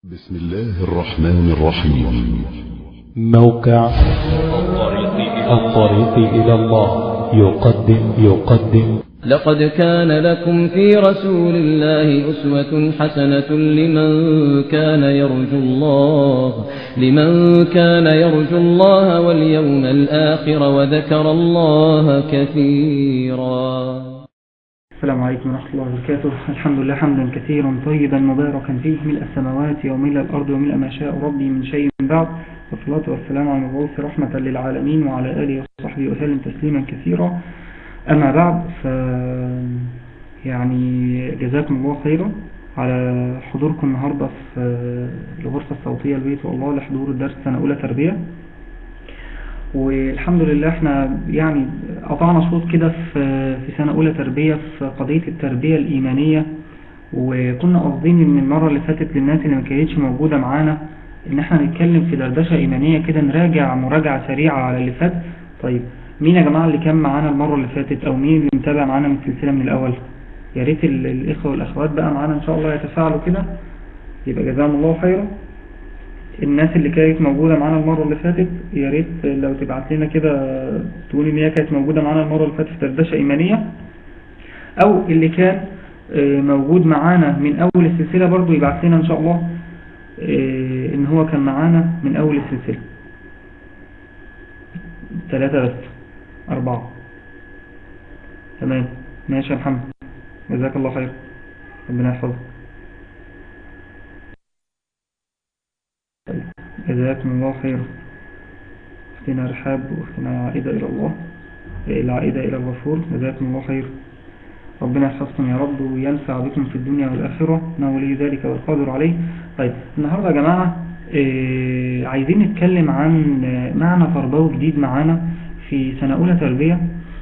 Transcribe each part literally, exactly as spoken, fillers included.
بسم الله الرحمن الرحيم. موقع الطريق إلى الله يقدم يقدم لقد كان لكم في رسول الله أسوة حسنة لمن كان يرجو الله لمن كان يرجو الله واليوم الآخر وذكر الله كثيرا. السلام عليكم ورحمة الله وبركاته. الحمد لله حمدا كثيرا طيبا مباركا فيه ملء السماوات وملء الأرض وملء ما شاء ربي من شيء بعد، والصلاة والسلام على المبعوث رحمة للعالمين وعلى آله وصحبه وسلم تسليما كثيرا. أما بعد، ف يعني جزاكم الله خيرا على حضوركم النهاردة في الغرفة الصوتية البيت والله لحضور الدرس سنة أولى تربية. والحمد لله احنا يعني قطعنا شوط كده في في سنة أولى تربية في قضية التربية الإيمانية، وكنا قاصدين ان المرة اللي فاتت للناس اللي ما كانتش موجودة معانا ان احنا نتكلم في دردشة إيمانية كده، نراجع مراجعة سريعة على اللي فات. طيب مين يا جماعة اللي كان معانا المرة اللي فاتت، او مين اللي متابع معانا من السلسلة من الأول؟ يا ريت الإخوة والأخوات بقى معانا ان شاء الله يتفاعلوا كده، يبقى جزاهم الله خيرا. الناس اللي كانت موجودة معانا المرة اللي فاتت يا ريت لو تبعت لنا كده تقول ان هي كانت موجودة معانا المرة اللي فاتت في دردشة إيمانية، او اللي كان موجود معانا من اول السلسلة برضو يبعت لنا ان شاء الله ان هو كان معانا من اول السلسلة. ثلاثة بس، اربعة، تمام ماشي يا محمد، جزاك الله خير، ربنا يحفظك. جزاكم الله خير. اختنا رحاب واختنا عائدة إلى الله، العائدة إلى الغفور، جزاكم الله خير، ربنا يحفظكم يا رب وينفع بكم في الدنيا والآخرة، إنه ولي ذلك والقادر عليه. طيب النهاردة يا جماعة اه عايزين نتكلم عن معنى تربوي جديد معانا في سنة أولى تربية،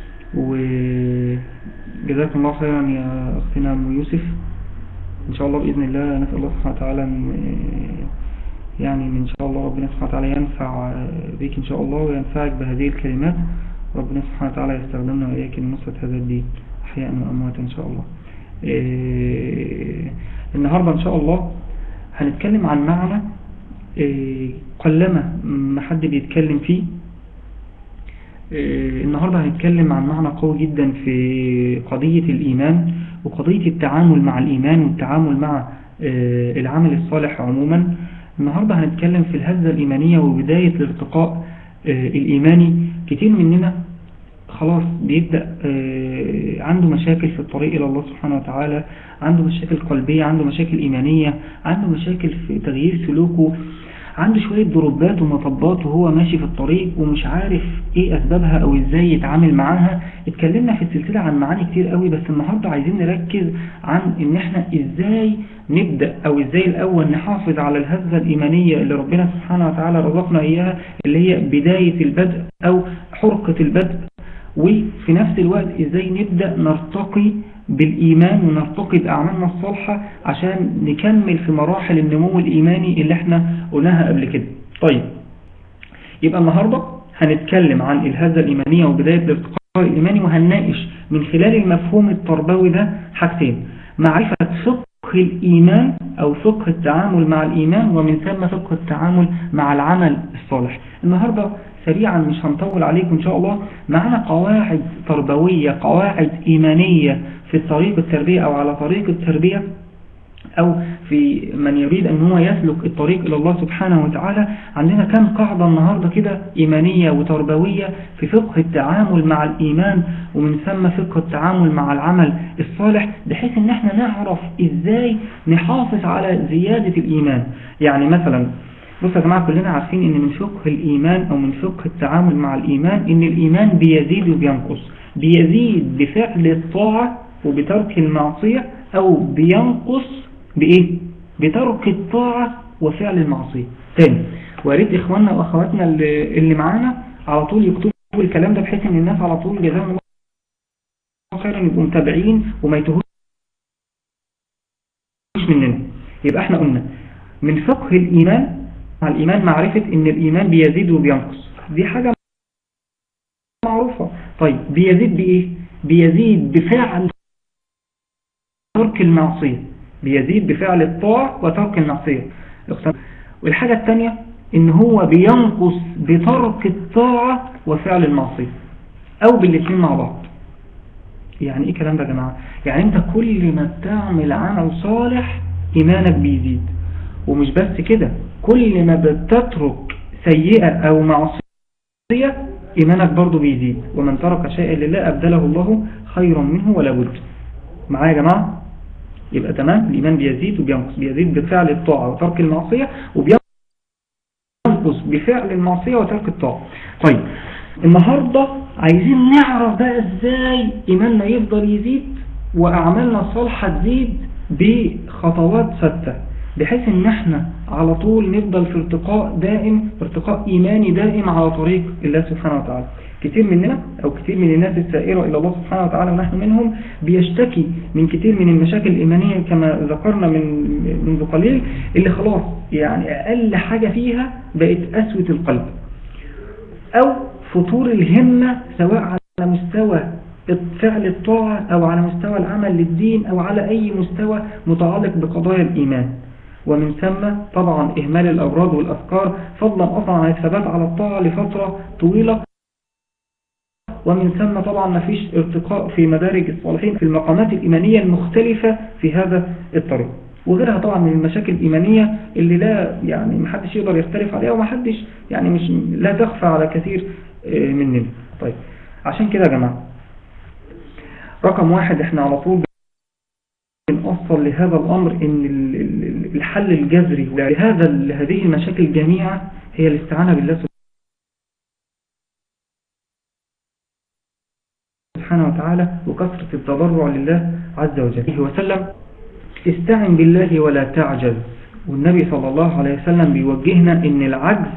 وجزاكم الله خيرا يا اختنا أم يوسف. إن شاء الله بإذن الله نسأل الله سبحانه وتعالى يعني إن شاء الله ربنا سبحانه وتعالى ينفع بك إن شاء الله وينفعك بهذه الكلمات، ربنا سبحانه وتعالى يستخدمنا وإياك لنصرة هذا الدين أحياء وأموات إن شاء الله. إيه النهاردة إن شاء الله هنتكلم عن معنى إيه قلما ما حد بيتكلم فيه. إيه النهاردة هنتكلم عن معنى قوي جدا في قضية الإيمان وقضية التعامل مع الإيمان والتعامل مع إيه العمل الصالح عموما. النهاردة هنتكلم في الهزة الإيمانية وبداية الارتقاء آه الإيماني. كتير مننا خلاص بيبدأ آه عنده مشاكل في الطريق إلى الله سبحانه وتعالى، عنده مشاكل قلبية، عنده مشاكل إيمانية، عنده مشاكل في تغيير سلوكه، عنده شوية ضربات ومطبات وهو ماشي في الطريق ومش عارف ايه أسبابها أو ازاي يتعامل معاها. اتكلمنا في السلسلة عن معاني كتير قوي، بس النهاردة عايزين نركز عن ان احنا ازاي نبدأ او ازاي الاول نحافظ على الهزة الإيمانية اللي ربنا سبحانه وتعالى رزقنا اياها، اللي هي بداية البدء او حرقة البدء، وفي نفس الوقت ازاي نبدأ نرتقي بالإيمان ونرتقي بأعمالنا الصالحة عشان نكمل في مراحل النمو الإيماني اللي احنا قلناها قبل كده. طيب يبقى النهاردة هنتكلم عن الهزة الإيمانية وبداية الارتقاء الإيماني، وهنناقش من خلال المفهوم التربوي ده حاجتين: معرفة فقه الإيمان أو فقه التعامل مع الإيمان، ومن ثم فقه التعامل مع العمل الصالح. النهاردة سريعا مش هنطول عليكم إن شاء الله، معنا قواعد تربوية، قواعد إيمانية في طريق التربية أو على طريق التربية، أو في من يريد أن هو يسلك الطريق إلى الله سبحانه وتعالى. عندنا كم قاعدة النهاردة كده إيمانية وتربوية في فقه التعامل مع الإيمان، ومن ثم فقه التعامل مع العمل الصالح، بحيث أن احنا نعرف إزاي نحافظ على زيادة الإيمان. يعني مثلا بصوا يا جماعة، كلنا عارفين أن من فقه الإيمان أو من فقه التعامل مع الإيمان أن الإيمان بيزيد وبينقص. بيزيد بفعل الطاعة وبترك المعصية، أو بينقص بإيه؟ بترك الطاعة وفعل المعصية. تاني، واريد إخواننا وأخواتنا اللي, اللي معانا على طول يكتبوا الكلام ده، بحيث أن الناس على طول جزاهم الله خيرا يبقوا متابعين وما يتوهوش مننا. يبقى احنا قلنا من فقه الإيمان مع الإيمان معرفة أن الإيمان بيزيد وبينقص، دي حاجة معروفة. طيب بيزيد بإيه؟ بيزيد بفعل ترك المعصية، بيزيد بفعل الطاعة وترك المعصية. والحاجة الثانية ان هو بينقص بترك الطاعة وفعل المعصية او بالاثنين مع بعض. يعني ايه كلام ده يا جماعة؟ يعني انت كل ما بتعمل عمل صالح ايمانك بيزيد، ومش بس كده، كل ما بتترك سيئة او معصية ايمانك برضو بيزيد. ومن ترك شيئا لله ابدله الله خيرا منه ولا بد. معايا يا جماعة؟ يبقى تمام، الايمان بيزيد وبينقص، بيزيد بفعل الطاعة وترك المعصية، وبينقص بفعل المعصية وترك الطاعة. طيب النهاردة عايزين نعرف بقى ازاي ايماننا يفضل يزيد واعمالنا الصالحة تزيد بخطوات ثابتة، بحيث ان احنا على طول نفضل في ارتقاء دائم، ارتقاء ايماني دائم على طريق الله سبحانه وتعالى. كتير مننا او كتير من الناس السائرة الى الله سبحانه وتعالى ونحن منهم بيشتكي من كتير من المشاكل الايمانية كما ذكرنا من منذ قليل، اللي خلاص يعني اقل حاجة فيها بقت قسوة القلب او فتور الهمة، سواء على مستوى فعل الطاعة او على مستوى العمل للدين او على اي مستوى متعلق بقضايا الايمان. ومن ثم طبعا اهمال الاوراد والاذكار، فضلا اصلا عن الثبات على الطاعة لفترة طويلة. ومن ثم طبعا ما فيش ارتقاء في مدارج الصالحين في المقامات الإيمانية المختلفة في هذا الطريق، وغيرها طبعا من المشاكل الإيمانية اللي لا يعني محدش يقدر يختلف عليها، ومحدش يعني مش لا تخفى على كثير مننا. طيب عشان كده يا جماعة، رقم واحد احنا على طول بنوصل لهذا الأمر ان الحل الجذري لهذا لهذه المشاكل جميعا هي الاستعانة بالله سبحانه وتعالى وكثرة التضرع لله عز وجل وسلم. استعن بالله ولا تعجز. والنبي صلى الله عليه وسلم بيوجهنا ان العجز،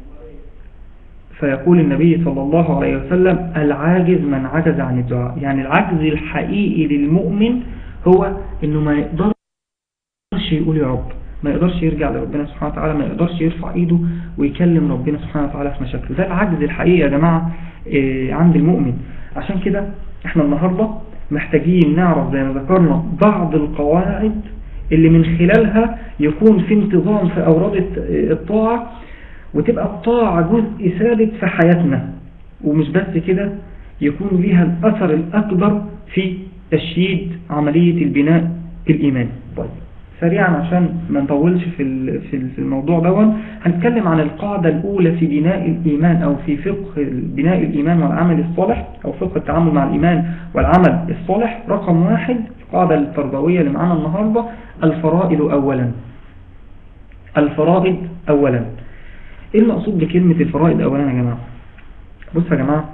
فيقول النبي صلى الله عليه وسلم العاجز من عجز عن الدعاء. يعني العجز الحقيقي للمؤمن هو انه ما يقدرش يقول يا رب، ما يقدرش يرجع لربنا سبحانه وتعالى، ما يقدرش يرفع ايده ويكلم ربنا سبحانه وتعالى في مشاكله. ده العجز الحقيقي يا جماعة عند المؤمن. عشان كده احنا النهاردة محتاجين نعرف زي ما ذكرنا بعض القواعد اللي من خلالها يكون في انتظام في أوراد الطاعة، وتبقى الطاعة جزء ثابت في حياتنا، ومش بس كده، يكون ليها الأثر الأكبر في تشييد عملية البناء الإيماني. طيب سريعا عشان ما نطولش في في الموضوع ده، هنتكلم عن القاعدة الأولى في بناء الإيمان أو في فقه بناء الإيمان والعمل الصالح، أو فقه التعامل مع الإيمان والعمل الصالح. رقم واحد، القاعدة التربوية اللي معانا النهاردة، الفرائض أولا. الفرائض أولا. إيه المقصود بكلمة الفرائض أولا يا جماعة؟ بصوا يا جماعة،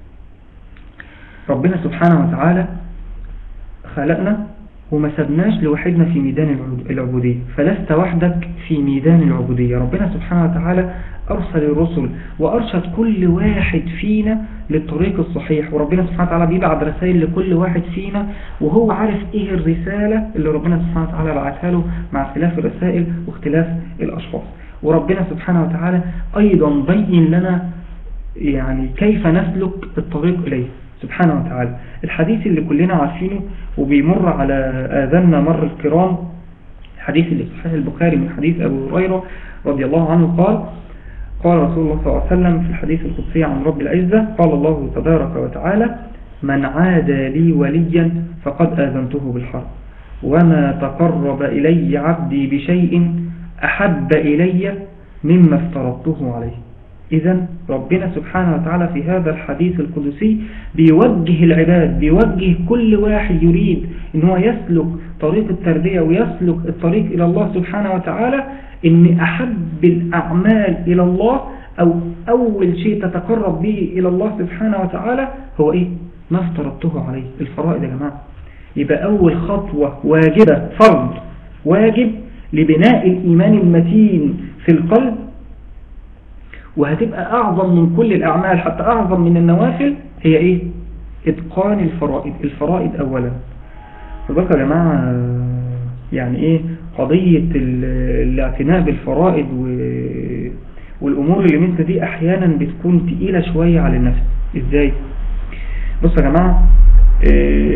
ربنا سبحانه وتعالى خلقنا وما سبناش لوحدنا في ميدان العبودية، فلست وحدك في ميدان العبودية. ربنا سبحانه وتعالى أرسل الرسل وأرشد كل واحد فينا للطريق الصحيح، وربنا سبحانه وتعالى بيبعت رسائل لكل واحد فينا وهو عارف إيه الرسالة اللي ربنا سبحانه وتعالى بعتها له مع اختلاف الرسائل واختلاف الأشخاص. وربنا سبحانه وتعالى أيضا بين لنا يعني كيف نسلك الطريق إليه سبحانه وتعالى. الحديث اللي كلنا عارفينه وبيمر على آذاننا مر الكرام، الحديث اللي في صحيح البخاري من حديث أبو هريرة رضي الله عنه قال قال رسول الله صلى الله عليه وسلم في الحديث القدسي عن رب العزة، قال الله تبارك وتعالى: من عادى لي وليا فقد آذنته بالحرب، وما تقرب إلي عبدي بشيء أحب إلي مما افترضته عليه. إذن ربنا سبحانه وتعالى في هذا الحديث القدسي بيوجه العباد، بيوجه كل واحد يريد إن هو يسلك طريق التربية ويسلك الطريق إلى الله سبحانه وتعالى، إن أحب الأعمال إلى الله أو أول شيء تتقرب به إلى الله سبحانه وتعالى هو إيه؟ ما افترضته عليه، الفرائض يا جماعة. يبقى أول خطوة واجبة، فرض واجب لبناء الإيمان المتين في القلب، وهتبقى أعظم من كل الأعمال حتى أعظم من النوافل، هي إيه؟ إتقان الفرائض. الفرائض أولا. فبقى يا جماعة يعني إيه قضية الاعتناء بالفرائض والأمور اللي مثل دي أحيانا بتكون تقيلة شوية على النفس. إزاي؟ بصوا يا جماعة،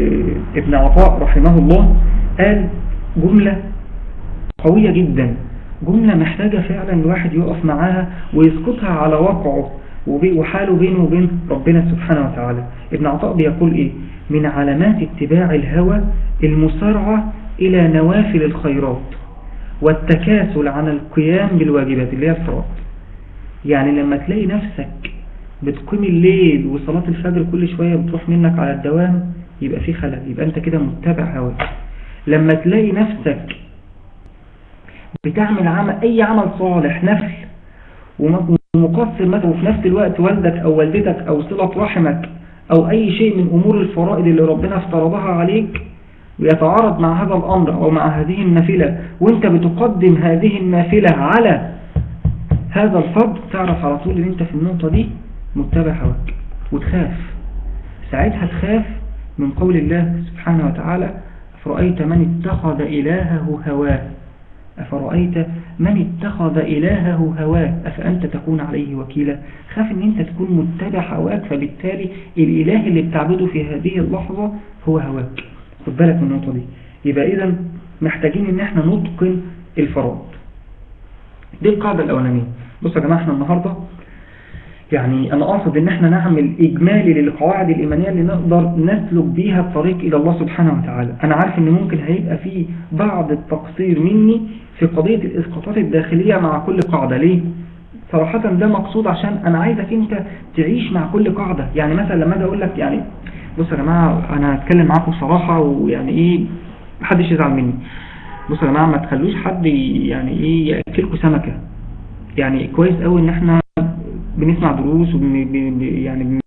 ابن عطاء رحمه الله قال جملة قوية جدا جملة محتاجة فعلا الواحد يقف معاها ويسقطها على واقعه وحاله بينه وبين ربنا سبحانه وتعالى. ابن عطاء بيقول ايه؟ من علامات اتباع الهوى المسارعة الى نوافل الخيرات والتكاسل عن القيام بالواجبات اللي هي الفرائض. يعني لما تلاقي نفسك بتقيم الليل وصلاة الفجر كل شوية بتروح منك على الدوام يبقى في خلل، يبقى انت كده متبع هواك. لما تلاقي نفسك بتعمل عمل اي عمل صالح نفل ومقصر مثلا وفي نفس الوقت والدك او والدتك او صلة رحمك او اي شيء من امور الفرائض اللي ربنا افترضها عليك ويتعارض مع هذا الامر او مع هذه النافلة وانت بتقدم هذه النافلة على هذا الفرض، تعرف على طول ان انت في النقطة دي متبع هواك وتخاف. ساعتها تخاف من قول الله سبحانه وتعالى أفرأيت من اتخذ إلهه هواه أفرأيت من اتخذ إلهه هواه أفأنت تكون عليه وكيلا. خاف ان انت تكون متبع هواك، فبالتالي الإله اللي بتعبده في هذه اللحظة هو هواك. خد بالك من النقطة دي. يبقى إذن محتاجين ان احنا نتقن الفرائض. دي القاعدة الأولانية. بصوا يا جماعة، احنا النهاردة يعني أنا أقصد إن احنا نعمل إجمالي للقواعد الإيمانية اللي نقدر نسلك بيها الطريق إلى الله سبحانه وتعالى. أنا عارف إن ممكن هيبقى فيه بعض التقصير مني في قضية الإسقاطات الداخلية مع كل قاعدة. ليه؟ صراحة ده مقصود عشان أنا عايزك أنت تعيش مع كل قاعدة. يعني مثلا لما أجي أقول لك يعني بص يا جماعة أنا هتكلم معاكم صراحة ويعني إيه محدش يزعل مني. بص يا جماعة ما تخلوش حد يعني إيه يأكلكوا سمكة. يعني كويس قوي إن احنا بنسمع دروس وبن يعني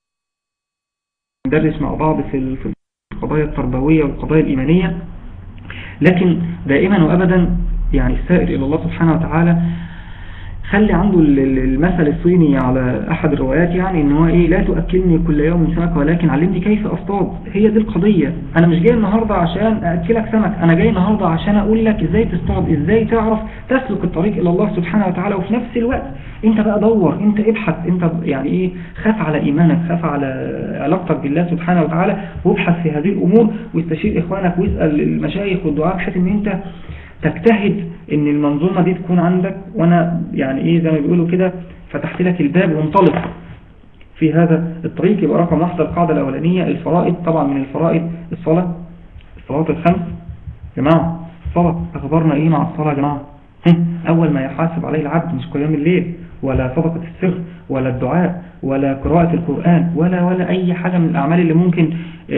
بندرس مع بعض في القضايا التربوية والقضايا الإيمانية، لكن دائما وأبدا يعني السائر إلى الله سبحانه وتعالى خلي عنده المثل الصيني على أحد الروايات، يعني إن هو إيه لا تؤكلني كل يوم سمك ولكن علمني كيف أصطاد. هي دي القضية. أنا مش جاي النهاردة عشان أأكلك سمك، أنا جاي النهاردة عشان أقول لك إزاي تصطاد، إزاي تعرف تسلك الطريق إلى الله سبحانه وتعالى. وفي نفس الوقت أنت بقى دور، أنت ابحث، أنت يعني إيه خاف على إيمانك، خاف على علاقتك بالله سبحانه وتعالى، وابحث في هذه الأمور واستشير إخوانك واسأل المشايخ والدعاء بحيث إن أنت تجتهد ان المنظومة دي تكون عندك. وانا يعني ايه زي ما بيقولوا كده فتحت لك الباب وانطلق في هذا الطريق. يبقى رقم واحدة القاعدة الاولانية الفرائض. طبعا من الفرائض الصلاة، الصلاة الخمس. جماعة الصلاة اخبرنا ايه مع الصلاة يا جماعة؟ اول ما يحاسب عليه العبد مش قيام الليل ولا صدقة السر ولا الدعاء ولا قراءة القرآن ولا ولا اي حاجة من الاعمال اللي ممكن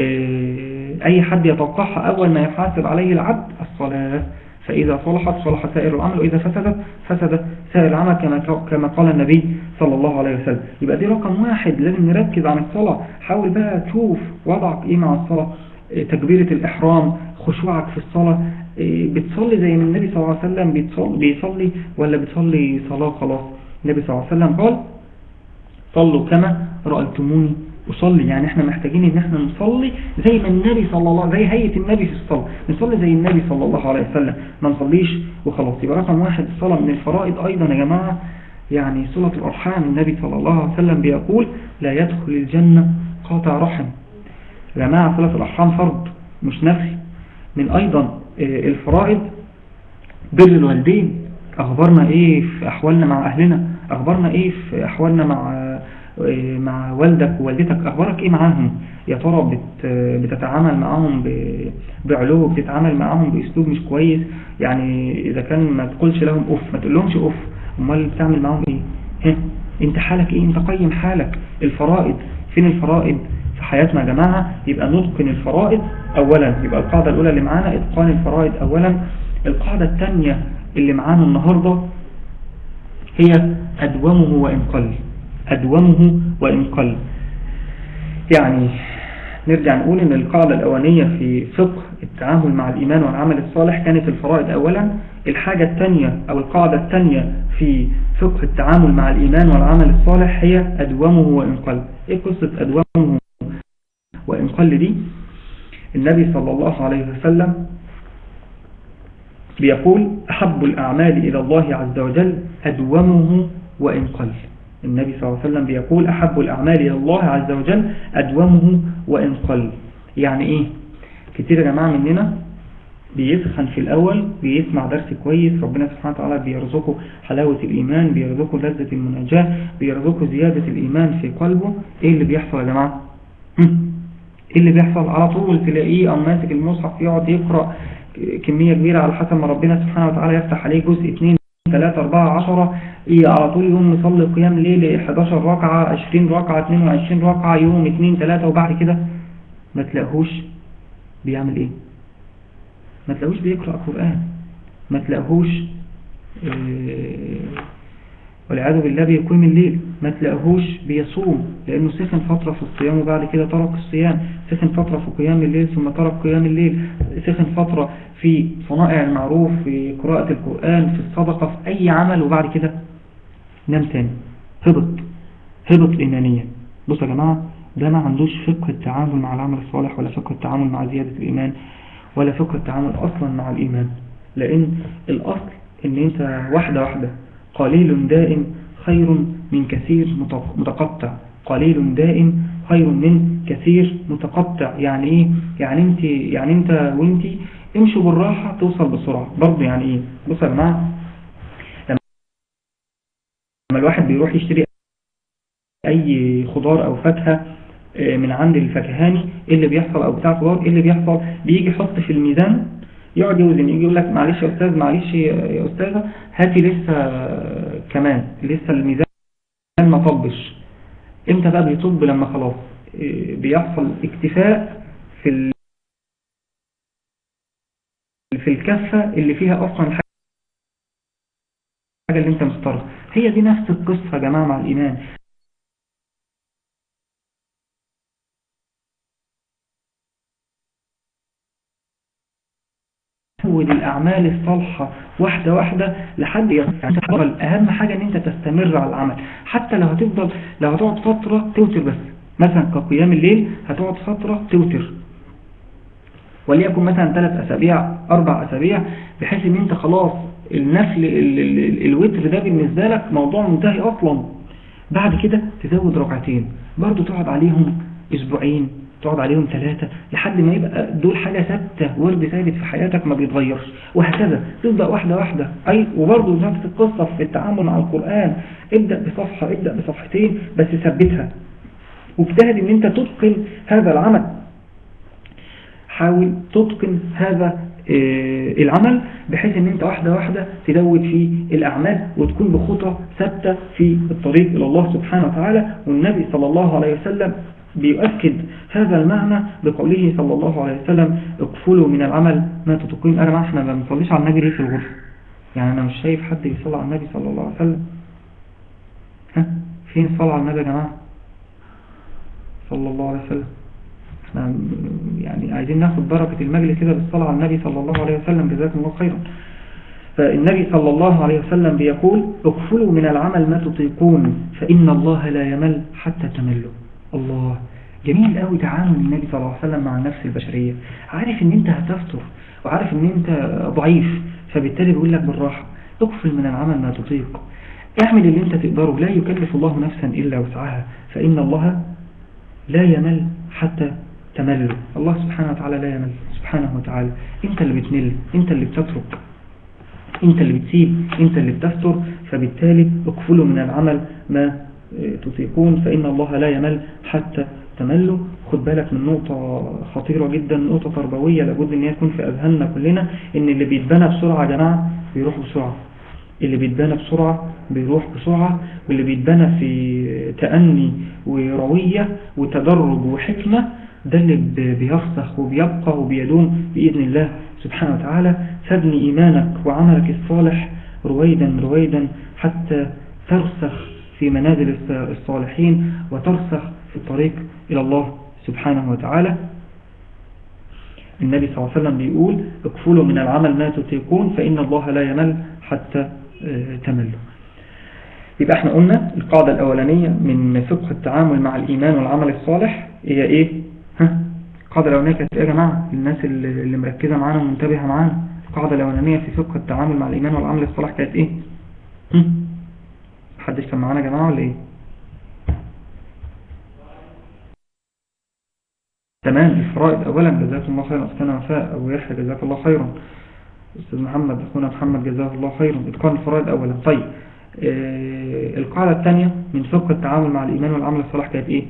اي حد يتوقعها. اول ما يحاسب عليه العبد الصلاة. فإذا صلحت صلح سائر العمل وإذا فسدت فسد سائر العمل كما كما قال النبي صلى الله عليه وسلم. يبقى دي رقم واحد لازم نركز عن الصلاة. حاول بقى تشوف وضعك إيه مع الصلاة، تكبيرة الإحرام، خشوعك في الصلاة، بتصلي زي ما النبي صلى الله عليه وسلم بيصلي ولا بتصلي صلاة خلاص. النبي صلى الله عليه وسلم قال صلوا كما رأيتموني أصلي. يعني احنا محتاجين ان احنا نصلي زي ما النبي صلى الله زي هيئة النبي في الصلاة، نصلي زي النبي صلى الله عليه وسلم، ما نصليش وخلاص. يبقى رقم واحد الصلاة. من الفرائض ايضا يا جماعة يعني صلة الارحام. النبي صلى الله عليه وسلم بيقول لا يدخل الجنة قاطع رحم. يا جماعة صلة الارحام فرض مش نفل. من ايضا الفرائض بر الوالدين. اخبرنا ايه في احوالنا مع اهلنا، اخبرنا ايه في احوالنا مع مع والدك ووالدتك، اخبارك ايه معاهم؟ يا ترى بت بتتعامل معاهم بعلو، بتتعامل معاهم باسلوب مش كويس؟ يعني اذا كان ما تقولش لهم اف، ما تقول لهمش اف، امال بتعمل معاهم ايه؟ ها انت حالك ايه؟ انت قيم حالك. الفرائض، فين الفرائض في حياتنا يا جماعه؟ يبقى نتقن الفرائض اولا. يبقى القاعده الاولى اللي معانا اتقان الفرائض اولا. القاعده الثانيه اللي معانا النهارده هي ادومه وان قل. أدومه وإن قل. يعني نرجع نقول إن القاعدة الأولانية في فقه التعامل مع الإيمان والعمل الصالح كانت الفرائض أولا. الحاجة الثانية أو القاعدة الثانية في فقه التعامل مع الإيمان والعمل الصالح هي أدومه وإن قل. إيه قصة أدومه وإن قل دي؟ النبي صلى الله عليه وسلم بيقول أحب الأعمال إلى الله عز وجل أدومه وإن قل. النبي صلى الله عليه وسلم بيقول أحب الأعمال إلى الله عز وجل أدومه وإن قل. يعني إيه؟ كتير يا جماعة مننا بيسخن في الأول، بيسمع درس كويس، ربنا سبحانه وتعالى بيرزقه حلاوة الإيمان، بيرزقه لذة المناجاة، بيرزقه زيادة الإيمان في قلبه. إيه اللي بيحصل يا جماعة؟ إيه اللي بيحصل؟ على طول تلاقيه أم ماسك المصحف يقعد يقرأ كمية كبيرة على حسب ما ربنا سبحانه وتعالى يفتح عليه، جزء اتنين ثلاثة أربعة عشرة، إيه على طول يوم يصلي قيام ليل حداشر ركعة عشرين ركعة اتنين وعشرين ركعة يوم اتنين ثلاثة، وبعد كده ما تلاقوش بيعمل إيه؟ ما تلاقوش بيقرأ قرآن، ما تلاقوش إيه والعياذ بالله بيقيم الليل، ما تلاقوش بيصوم لأنه سخن فترة في الصيام وبعد كده ترك الصيام، سخن فترة في قيام الليل ثم ترك قيام الليل، سخن فترة في صنائع المعروف، في قراءة القرآن، في الصدقة، في أي عمل، وبعد كده نام تاني، هبط هبط إيمانيا. بصوا يا جماعة، ده ما عندوش فقه التعامل مع العمل الصالح، ولا فقه التعامل مع زيادة الإيمان، ولا فقه التعامل أصلا مع الإيمان. لأن الأصل إن أنت واحدة واحدة، قليل دائم خير من كثير متقطع، قليل دائم خير من كثير متقطع. يعني ايه؟ يعني انت يعني انت وانت امشوا بالراحة توصل بسرعة برضه. يعني ايه؟ بصوا يا جماعة، لما الواحد بيروح يشتري اي خضار او فاكهة من عند الفكهاني، ايه اللي بيحصل؟ او بتاع خضار، ايه اللي بيحصل؟ بيجي يحط في الميزان، يقعد يوزن، يجي يقول لك معلش يا أستاذ، معلش يا أستاذة، هاتي لسه كمان، لسه الميزان ما طبش. امتى بقى بيطب؟ لما خلاص بيحصل اكتفاء في في الكفة اللي فيها أصلا الحاجة اللي انت مختارها. هي دي نفس القصة يا جماعة مع الإيمان. تزود الأعمال الصالحة واحدة واحدة لحد يعني أهم حاجة ان انت تستمر على العمل، حتى لو هتفضل لو هتقعد فترة توتر بس، مثلا كقيام الليل هتقعد فترة توتر وليكن مثلا ثلاث أسابيع أربع أسابيع، بحيث ان انت خلاص النفل الوتر ده بالنسبة لك موضوع منتهي أصلا. بعد كده تزود ركعتين برضو، تقعد عليهم أسبوعين، تقعد عليهم ثلاثة، لحد ما يبقى دول حاجة ثابتة، ورد ثابت في حياتك ما بيتغيرش، وهكذا تبدأ واحدة واحدة. أي وبرضو نفس القصة في التعامل مع القرآن، ابدأ بصفحة، ابدأ بصفحتين بس ثبتها، واجتهد ان انت تتقن هذا العمل. حاول تتقن هذا العمل بحيث ان انت واحدة واحدة تزود في الأعمال وتكون بخطى ثابتة في الطريق إلى الله سبحانه وتعالى. والنبي صلى الله عليه وسلم بيؤكد هذا المعنى بقوله صلى الله عليه وسلم: اكفلوا من العمل ما تتقون. أنا ما احنا ما بنصليش على النبي ليه في الغرفة؟ يعني أنا مش شايف حد يصلي على النبي صلى الله عليه وسلم. ها فين الصلاة على النبي يا جماعة صلى الله عليه وسلم؟ احنا يعني عايزين ناخد بركة المجلس كده بالصلاة على النبي صلى الله عليه وسلم، جزاكم الله خيرا. فالنبي صلى الله عليه وسلم بيقول: اكفلوا من العمل ما تطيقون فإن الله لا يمل حتى تملوا. الله، جميل قوي تعامل النبي صلى الله عليه وسلم مع النفس البشرية. عارف ان انت هتفتر وعارف ان انت ضعيف، فبالتالي بيقول لك بالراحة: اكفل من العمل ما تطيق، اعمل اللي انت تقدره، لا يكلف الله نفسا إلا وسعها فإن الله لا يمل حتى تملوا. الله سبحانه وتعالى لا يمل سبحانه وتعالى. انت اللي بتمل، انت اللي بتترك، انت اللي بتسيب، انت اللي بتستر. فبالتالي اكفلوا من العمل ما تطيقون فإن الله لا يمل حتى تملوا. خد بالك من نقطة خطيرة جدا، نقطة تربوية لابد ان هي تكون في أذهاننا كلنا، ان اللي بيتبنى بسرعة يا جماعة بيروح بسرعة، اللي بيتبنى بسرعة بيروح بسرعة، واللي بيتبنى في تأني وروية وتدرج وحكمة ده اللي بيرسخ وبيبقى وبيدوم بإذن الله سبحانه وتعالى. فابني إيمانك وعملك الصالح رويدا رويدا حتى ترسخ في منازل الصالحين وترسخ في الطريق إلى الله سبحانه وتعالى. النبي صلى الله عليه وسلم بيقول: اكفلوا من العمل ما تطيقون فإن الله لا يمل حتى تملوا. يبقى احنا قلنا القاعدة الأولانية من فقه التعامل مع الإيمان والعمل الصالح هي ايه؟ ها؟ القاعدة الأولانية كانت ايه يا جماعة؟ الناس اللي مركزة معانا ومنتبهة معانا، القاعدة الأولانية في فقه التعامل مع الإيمان والعمل الصالح كانت ايه؟ محدش كان معانا يا جماعة ولا ايه؟ تمام. الفرائض أولا، جزاك الله خيرا أختنا وفاء. أبو يحيى جزاك الله خيرا. أستاذ محمد أخونا محمد جزاك الله خيرا. إتقان الفرائض أولا. طيب آه القاعدة الثانية من فقه التعامل مع الإيمان والعمل الصالح كانت إيه؟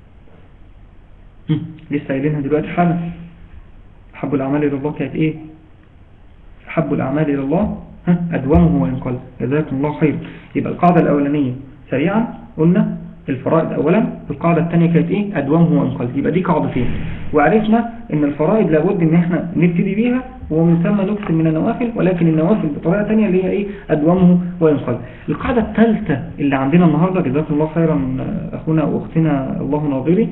لسه قايلينها دلوقتي حالا. أحب الأعمال إلى الله كانت إيه؟ أحب الأعمال إلى الله أدومه وإن قل. جزاكم الله خير. يبقى القاعدة الأولانية سريعا قلنا الفرائض أولا. القاعدة الثانية كانت إيه؟ أدومه وإن قل. يبقى دي قاعدتين، وعرفنا إن الفرائض لابد إن إحنا نبتدي بيها ومن ثم نكثر من النوافل، ولكن النوافل بطريقة ثانية اللي هي إيه؟ أدومه وإن قل. القاعدة الثالثة اللي عندنا النهاردة جزاكم الله خيرا أخونا وأختنا الله ناظري،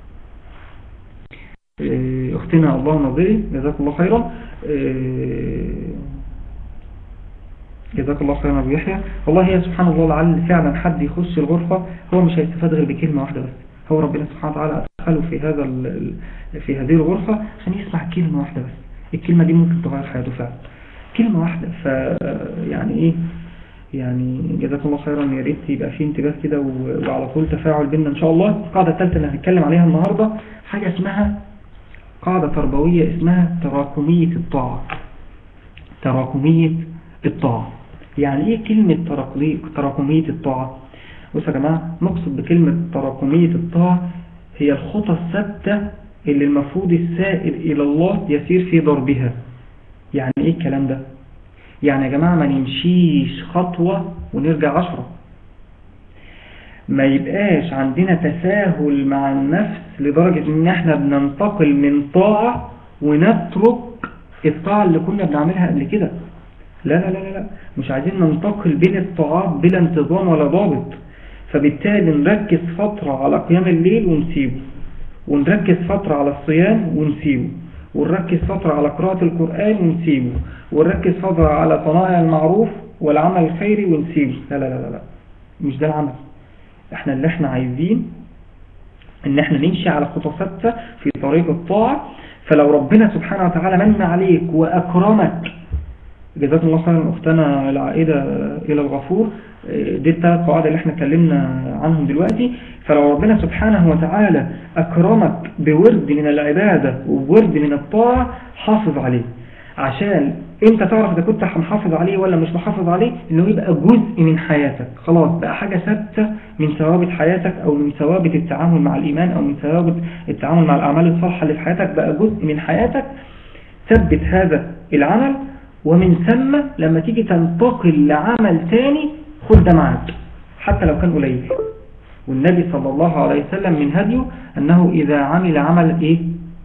أختنا الله ناظري جزاكم الله خيرا. جزاك الله خيرا أبو يحيى. والله هي سبحان الله لعل فعلا حد يخش الغرفة هو مش هيستفاد غير بكلمة واحدة بس. هو ربنا سبحانه وتعالى أدخله في هذا في هذه الغرفة عشان يسمع كلمة واحدة بس. الكلمة دي ممكن تغير حياته فعلا، كلمة واحدة. ف يعني إيه يعني جزاك الله خيرا. يا ريت يبقى فيه انتباه كده وعلى طول تفاعل بيننا إن شاء الله. القاعدة الثالثة اللي هنتكلم عليها النهاردة حاجة اسمها قاعدة تربوية اسمها تراكمية الطاعة. تراكمية الطاعة يعني ايه كلمة تراكمية الطاعة؟ بصوا يا جماعة، نقصد بكلمة تراكمية الطاعة هي الخطى الثابتة اللي المفروض السائر إلى الله يسير في ضربها. يعني ايه الكلام ده؟ يعني يا جماعة ما نمشيش خطوة ونرجع عشرة، ما يبقاش عندنا تساهل مع النفس لدرجة ان احنا بننتقل من طاعة ونترك الطاعة اللي كنا بنعملها قبل كده. لا لا لا لا مش عايزين ننتقل بين الطاعات بلا انتظام ولا ضابط. فبالتالي نركز فترة على قيام الليل ونسيبه، ونركز فترة على الصيام ونسيبه، ونركز فترة على قراءة القرآن ونسيبه، ونركز فترة على صنائع المعروف والعمل الخيري ونسيبه. لا لا لا لا مش ده العمل. احنا اللي احنا عايزين ان احنا نمشي على خطى ثابتة في طريق الطاعة. فلو ربنا سبحانه وتعالى من عليك وأكرمك، جزاكم الله خيرا أختنا العائدة إلى الغفور، دي الثلاث قواعد اللي احنا اتكلمنا عنهم دلوقتي. فلو ربنا سبحانه وتعالى أكرمك بورد من العبادة وورد من الطاعة، حافظ عليه. عشان انت تعرف اذا كنت محافظ عليه ولا مش محافظ عليه، انه يبقى جزء من حياتك، خلاص بقى حاجة ثابتة من ثوابت حياتك، او من ثوابت التعامل مع الايمان، او من ثوابت التعامل مع الاعمال الصالحة اللي في حياتك، بقى جزء من حياتك. ثبت هذا العمل، ومن ثم لما تيجي تنتقل لعمل تاني خد ده معك حتى لو كان قليل. والنبي صلى الله عليه وسلم من هديه انه اذا عمل عمل ايه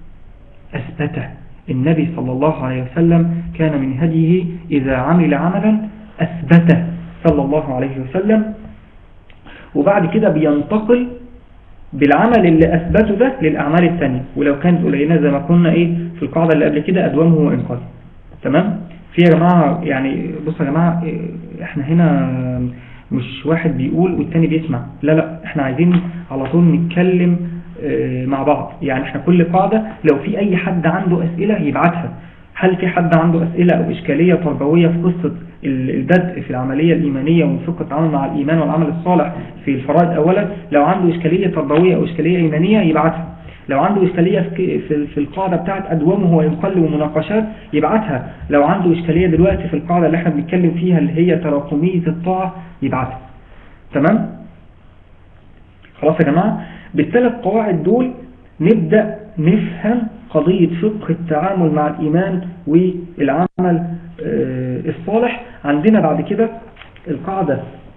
اثبته. النبي صلى الله عليه وسلم كان من هديه إذا عمل عملا أثبته صلى الله عليه وسلم، وبعد كده بينتقل بالعمل اللي أثبته ده للأعمال الثانية، ولو كانت قليلة زي ما كنا إيه في القاعدة اللي قبل كده أدومه وإن قل. تمام؟ في يا جماعة يعني بصوا يا جماعة، إحنا هنا مش واحد بيقول والتاني بيسمع، لا لا إحنا عايزين على طول نتكلم مع بعض. يعني احنا كل قاعدة لو في اي حد عنده اسئلة يبعتها. هل في حد عنده اسئلة او اشكالية تربوية في قصة البدء في العملية الايمانية ومن فقه التعامل مع الايمان والعمل الصالح في الفرائض اولا؟ لو عنده اشكالية تربوية او اشكالية ايمانية يبعتها. لو عنده اشكالية في في القاعدة بتاعت ادومه وإن قل ومناقشات يبعتها. لو عنده اشكالية دلوقتي في القاعدة اللي احنا بنتكلم فيها اللي هي تراكمية الطاعة يبعتها. تمام؟ خلاص يا جماعة، بالثلاث قواعد دول نبدأ نفهم قضية فقه التعامل مع الإيمان والعمل الصالح. عندنا بعد كده القاعدة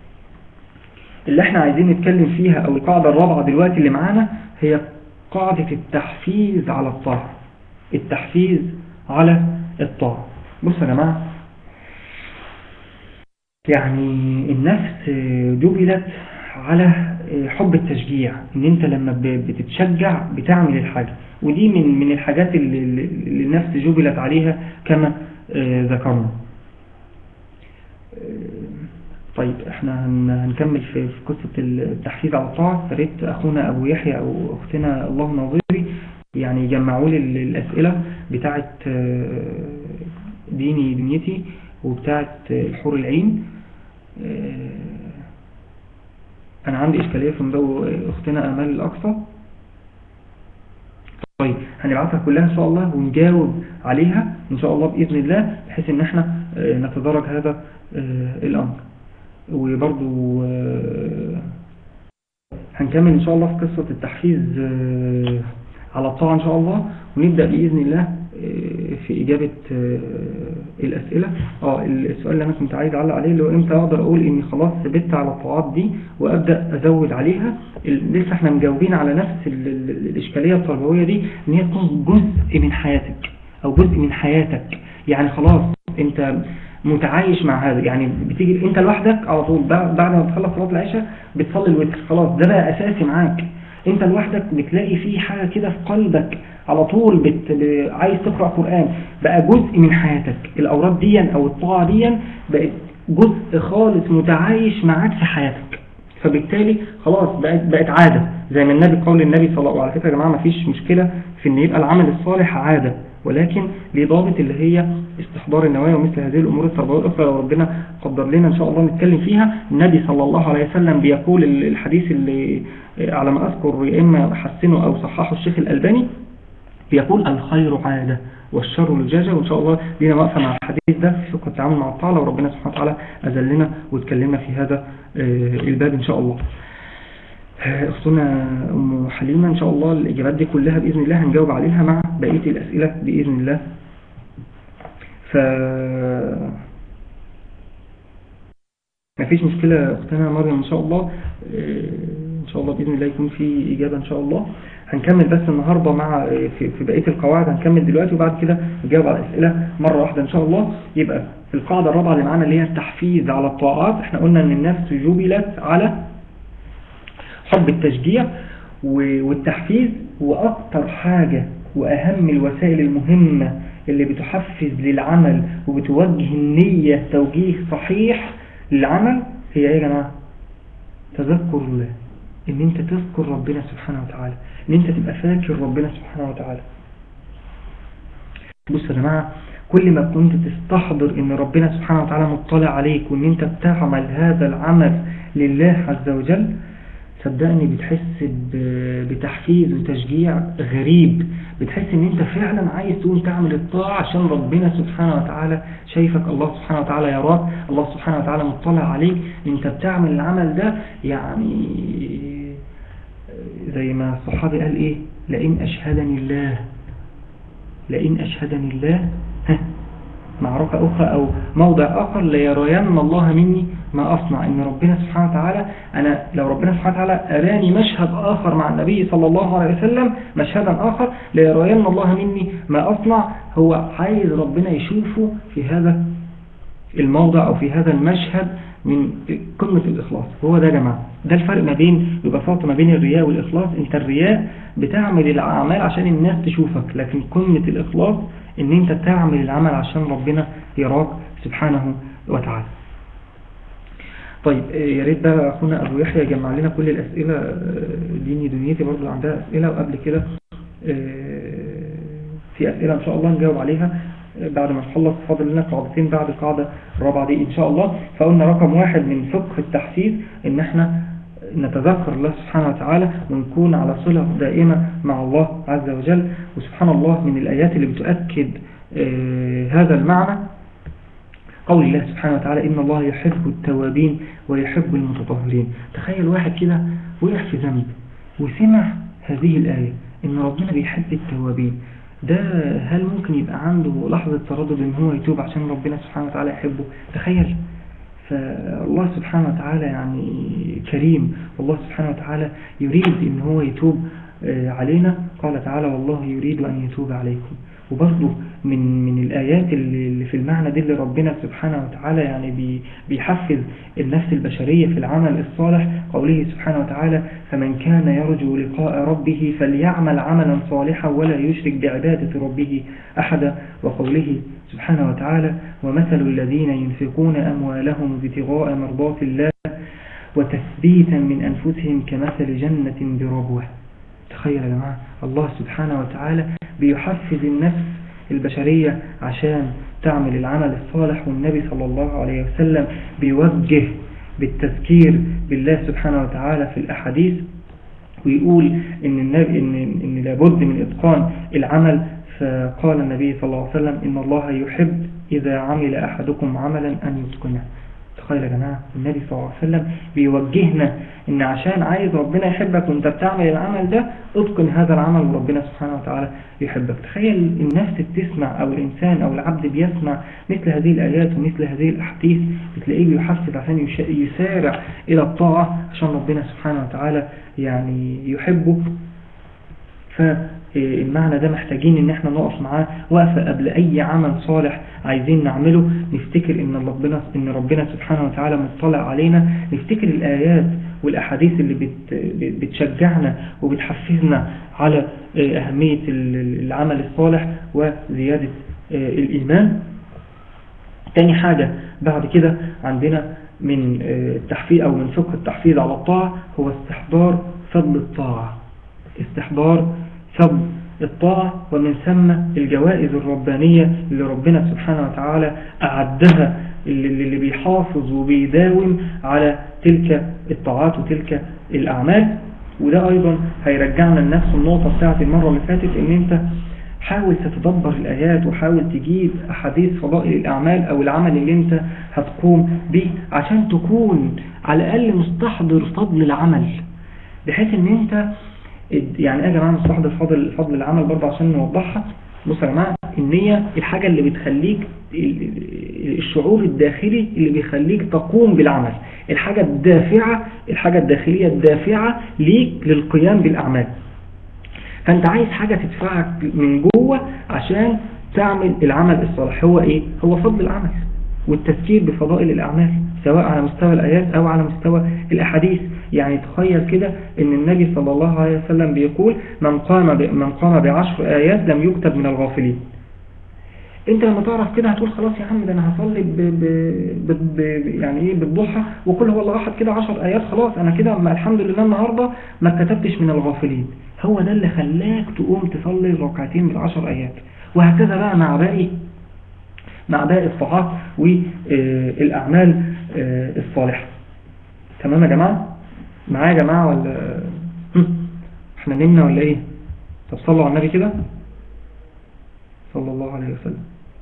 اللي احنا عايزين نتكلم فيها، أو القاعدة الرابعة دلوقتي اللي معانا، هي قاعدة التحفيز على الطاعة. التحفيز على الطاعة. بصوا يا جماعة، يعني النفس جبلت على حب التشجيع، ان انت لما بتتشجع بتعمل الحاجة، ودي من من الحاجات اللي, اللي النفس جبلت عليها كما ذكرنا. طيب احنا هنكمل في قصة التحفيز على الطاعة. فريت اخونا ابو يحيى او اختنا الله ناظري يعني يجمعوا لي الاسئلة بتاعت ديني دنيتي وبتاعت الحور العين. أنا عندي إشكالية في مدو أختنا أمال الأقصى. طيب هنبعتها كلها إن شاء الله ونجاوب عليها إن شاء الله بإذن الله، بحيث إن احنا نتدرج هذا الأمر. وبرضو هنكمل إن شاء الله في قصة التحفيز على الطاعة إن شاء الله، ونبدأ بإذن الله في إجابة الأسئلة. اه السؤال اللي أنا كنت عايز أعلق عليه اللي هو إمتى أقدر أقول إني خلاص ثبت على الطاعات دي وأبدأ أزود عليها. لسه احنا مجاوبين على نفس الإشكالية التربوية دي، إن هي تكون جزء من حياتك أو جزء من حياتك. يعني خلاص أنت متعايش مع هذا، يعني بتيجي أنت لوحدك على طول بعد ما تخلص صلاة العشاء بتصلي الوتر، خلاص ده بقى أساسي معاك. أنت لوحدك بتلاقي فيه حاجة كده في قلبك على طول بت... عايز تقرأ قرآن، بقى جزء من حياتك. الأوراد دي أو الطاعة دي بقت جزء خالص متعايش معاك في حياتك، فبالتالي خلاص بقت, بقت عادة. زي ما النبي قول النبي صلى الله عليه وسلم، على فكرة يا جماعة ما فيش مشكلة في أن يبقى العمل الصالح عادة، ولكن لضابط اللي هي استحضار النوايا ومثل هذه الأمور التربوية الأخرى لو ربنا قدر لنا إن شاء الله نتكلم فيها. النبي صلى الله عليه وسلم بيقول الحديث اللي على ما أذكر يا إما حسنه أو صححه الشيخ الألباني، بيقول الخير عادة والشر لجاجة. وإن شاء الله لينا وقفة مع الحديث ده في فقه التعامل مع الطاعة، وربنا سبحانه وتعالى أذلنا وتكلمنا في هذا الباب إن شاء الله. أختنا أم حليمة إن شاء الله الإجابات دي كلها بإذن الله هنجاوب عليها مع بقية الأسئلة بإذن الله. ف ما فيش مشكلة أختنا مريم إن شاء الله، إن شاء الله بإذن الله يكون في إجابة إن شاء الله. هنكمل بس النهاردة مع في, في بقية القواعد، هنكمل دلوقتي وبعد كده نجاوب على الأسئلة مرة واحدة إن شاء الله. يبقى في القاعدة الرابعة اللي معانا اللي هي التحفيز على الطاعات، احنا قلنا إن النفس جبلت على حب التشجيع والتحفيز، وأكتر حاجة وأهم الوسائل المهمة اللي بتحفز للعمل وبتوجه النية توجيه صحيح للعمل هي ايه يا جماعة؟ تذكر الله، ان انت تذكر ربنا سبحانه وتعالى، ان انت تبقى فاكر ربنا سبحانه وتعالى. بص يا جماعة، كل ما كنت تستحضر ان ربنا سبحانه وتعالى مطلع عليك وان انت بتعمل هذا العمل لله عز وجل، صدقني بتحس بتحفيز وتشجيع غريب، بتحس ان انت فعلا عايز تقوم تعمل الطاعة عشان ربنا سبحانه وتعالى شايفك، الله سبحانه وتعالى يراك، الله سبحانه وتعالى مطلع عليك، انت بتعمل العمل ده. يعني زي ما الصحابي قال ايه، لئن اشهدني الله لئن اشهدني الله معركة أخرى أو موضع آخر ليرين الله مني ما أصنع. إن ربنا سبحانه وتعالى، أنا لو ربنا سبحانه وتعالى أراني مشهد آخر مع النبي صلى الله عليه وسلم، مشهدا آخر ليرين الله مني ما أصنع، هو عايز ربنا يشوفه في هذا الموضع أو في هذا المشهد من قمة الإخلاص. هو ده يا جماعة، ده الفرق ما بين ببساطة ما بين الرياء والإخلاص. أنت الرياء بتعمل الأعمال عشان الناس تشوفك، لكن قمة الإخلاص ان انت تعمل العمل عشان ربنا يراك سبحانه وتعالى. طيب يا ريت بقى اخونا ابو يحيى يجمع لنا كل الاسئله، ديني دنيتي برضو عندها اسئله، وقبل كده في اسئله ان شاء الله نجاوب عليها بعد ما نخلص. فاضل لنا قاعدتين بعد القاعده الرابعه دي ان شاء الله. فقلنا رقم واحد من فقه التحفيز ان احنا نتذكر الله سبحانه وتعالى ونكون على صلة دائمة مع الله عز وجل. وسبحان الله من الآيات اللي بتؤكد آه هذا المعنى قول الله سبحانه وتعالى إن الله يحب التوابين ويحب المتطهرين. تخيل واحد كده وقع في ذنب وسمع هذه الآية إن ربنا بيحب التوابين، ده هل ممكن يبقى عنده لحظة تردد إن هو يتوب عشان ربنا سبحانه وتعالى يحبه؟ تخيل. فالله سبحانه وتعالى يعني كريم، والله سبحانه وتعالى يريد ان هو يتوب علينا. قال تعالى والله يريد ان يتوب عليكم. وبرضه من من الآيات اللي في المعنى دي اللي ربنا سبحانه وتعالى يعني بيحفز النفس البشرية في العمل الصالح قوله سبحانه وتعالى فمن كان يرجو لقاء ربه فليعمل عملا صالحا ولا يشرك بعبادة ربه أحدا. وقوله سبحانه وتعالى ومثل الذين ينفقون أموالهم ابتغاء مرضات الله وتثبيتا من أنفسهم كمثل جنة بربوة. تخيل يا جماعة، الله سبحانه وتعالى بيحفز النفس البشرية عشان تعمل العمل الصالح، والنبي صلى الله عليه وسلم بيوجه بالتذكير بالله سبحانه وتعالى في الأحاديث ويقول إن, النبي إن, إن لابد من إتقان العمل. فقال النبي صلى الله عليه وسلم إن الله يحب إذا عمل أحدكم عملا أن يتقنه. تخيل يا جماعة النبي صلى الله عليه وسلم بيوجهنا إن عشان عايز ربنا يحبك وانت بتعمل العمل ده اتقن هذا العمل وربنا سبحانه وتعالى يحبك. تخيل النفس بتسمع أو الإنسان أو العبد بيسمع مثل هذه الآيات ومثل هذه الأحاديث بتلاقيه بيحفز عشان يسارع إلى الطاعة عشان ربنا سبحانه وتعالى يعني يحبه. فالمعنى ده محتاجين ان احنا نقف معاه وقفة قبل اي عمل صالح عايزين نعمله، نفتكر ان ربنا ان ربنا سبحانه وتعالى مطلع علينا، نفتكر الايات والاحاديث اللي بت بتشجعنا وبتحفزنا على اهمية العمل الصالح وزيادة الايمان. تاني حاجة بعد كده عندنا من التحفيز او من فقه التحفيز على الطاعة هو استحضار فضل الطاعة، استحضار فضل الطاعة ومن ثم الجوائز الربانية اللي ربنا سبحانه وتعالى أعدها اللي بيحافظ وبيداوم على تلك الطاعات وتلك الأعمال. وده أيضا هيرجعنا لنفس النقطة بتاعت المرة اللي فاتت، إن أنت حاول تتدبر الآيات وحاول تجيب أحاديث فضائل الأعمال أو العمل اللي أنت هتقوم به عشان تكون على الأقل مستحضر فضل العمل، بحيث إن أنت يعني ايه يا جماعه مستحضر فضل فضل العمل برضه عشان نوضحها. بصوا يا جماعه النية الحاجه اللي بتخليك، الشعور الداخلي اللي بيخليك تقوم بالعمل، الحاجه الدافعه الحاجه الداخليه الدافعه ليك للقيام بالاعمال. فانت عايز حاجه تدفعك من جوه عشان تعمل العمل الصالح. هو ايه؟ هو فضل العمل والتذكير بفضائل الاعمال سواء على مستوى الايات او على مستوى الاحاديث. يعني تخيل كده ان النبي صلى الله عليه وسلم بيقول من قام من قام بعشر ايات لم يكتب من الغافلين. انت لما تعرف كده هتقول خلاص يا عم ده انا هصلي ب ب ب يعني ايه بالضحى وكل هو الله احد كده عشر ايات، خلاص انا كده الحمد لله النهارده ما كتبتش من الغافلين. هو ده اللي خلاك تقوم تصلي ركعتين بالعشر ايات. وهكذا بقى مع باقي مع باقي الطاعات والاعمال الصالحه. تمام يا جماعه؟ معايا يا جماعه ولا احنا نمنا ولا ايه؟ طب صلوا على النبي كده صلى الله عليه وسلم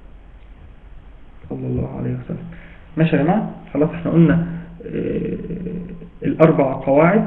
صلى الله عليه وسلم. ماشي يا جماعه؟ خلاص احنا قلنا اه الاربع قواعد.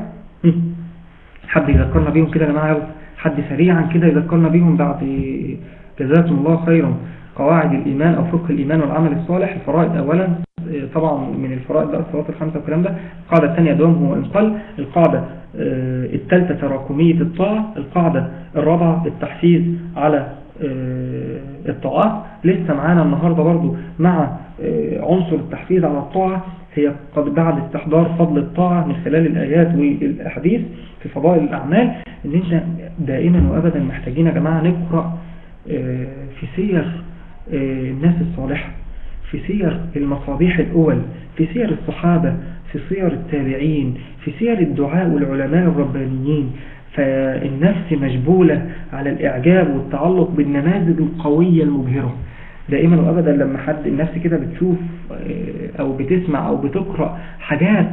حد يذكرنا بيهم كده يا جماعه؟ حد سريعا كده يذكرنا بيهم بعد جزاكم الله خيرا. قواعد الإيمان أو فقه الإيمان والعمل الصالح. الفرائض أولا، طبعا من الفرائض بقى الصلوات الخمسة والكلام ده. القاعدة الثانية دوامه وإن قل. القاعدة الثالثة تراكمية الطاعة. القاعدة الرابعة التحفيز على الطاعات. لسه معانا النهاردة برضو مع عنصر التحفيز على الطاعة هي قد بعد استحضار فضل الطاعة من خلال الآيات والأحاديث في فضائل الأعمال، إن إنت دائما وأبدا محتاجين يا جماعة نقرأ في سير الناس الصالحة، في سير المصابيح الأول، في سير الصحابة، في سير التابعين، في سير الدعاء والعلماء الربانيين. فالنفس مجبولة على الإعجاب والتعلق بالنماذج القوية المبهرة. دائما وأبدا لما حد النفس كده بتشوف أو بتسمع أو بتقرأ حاجات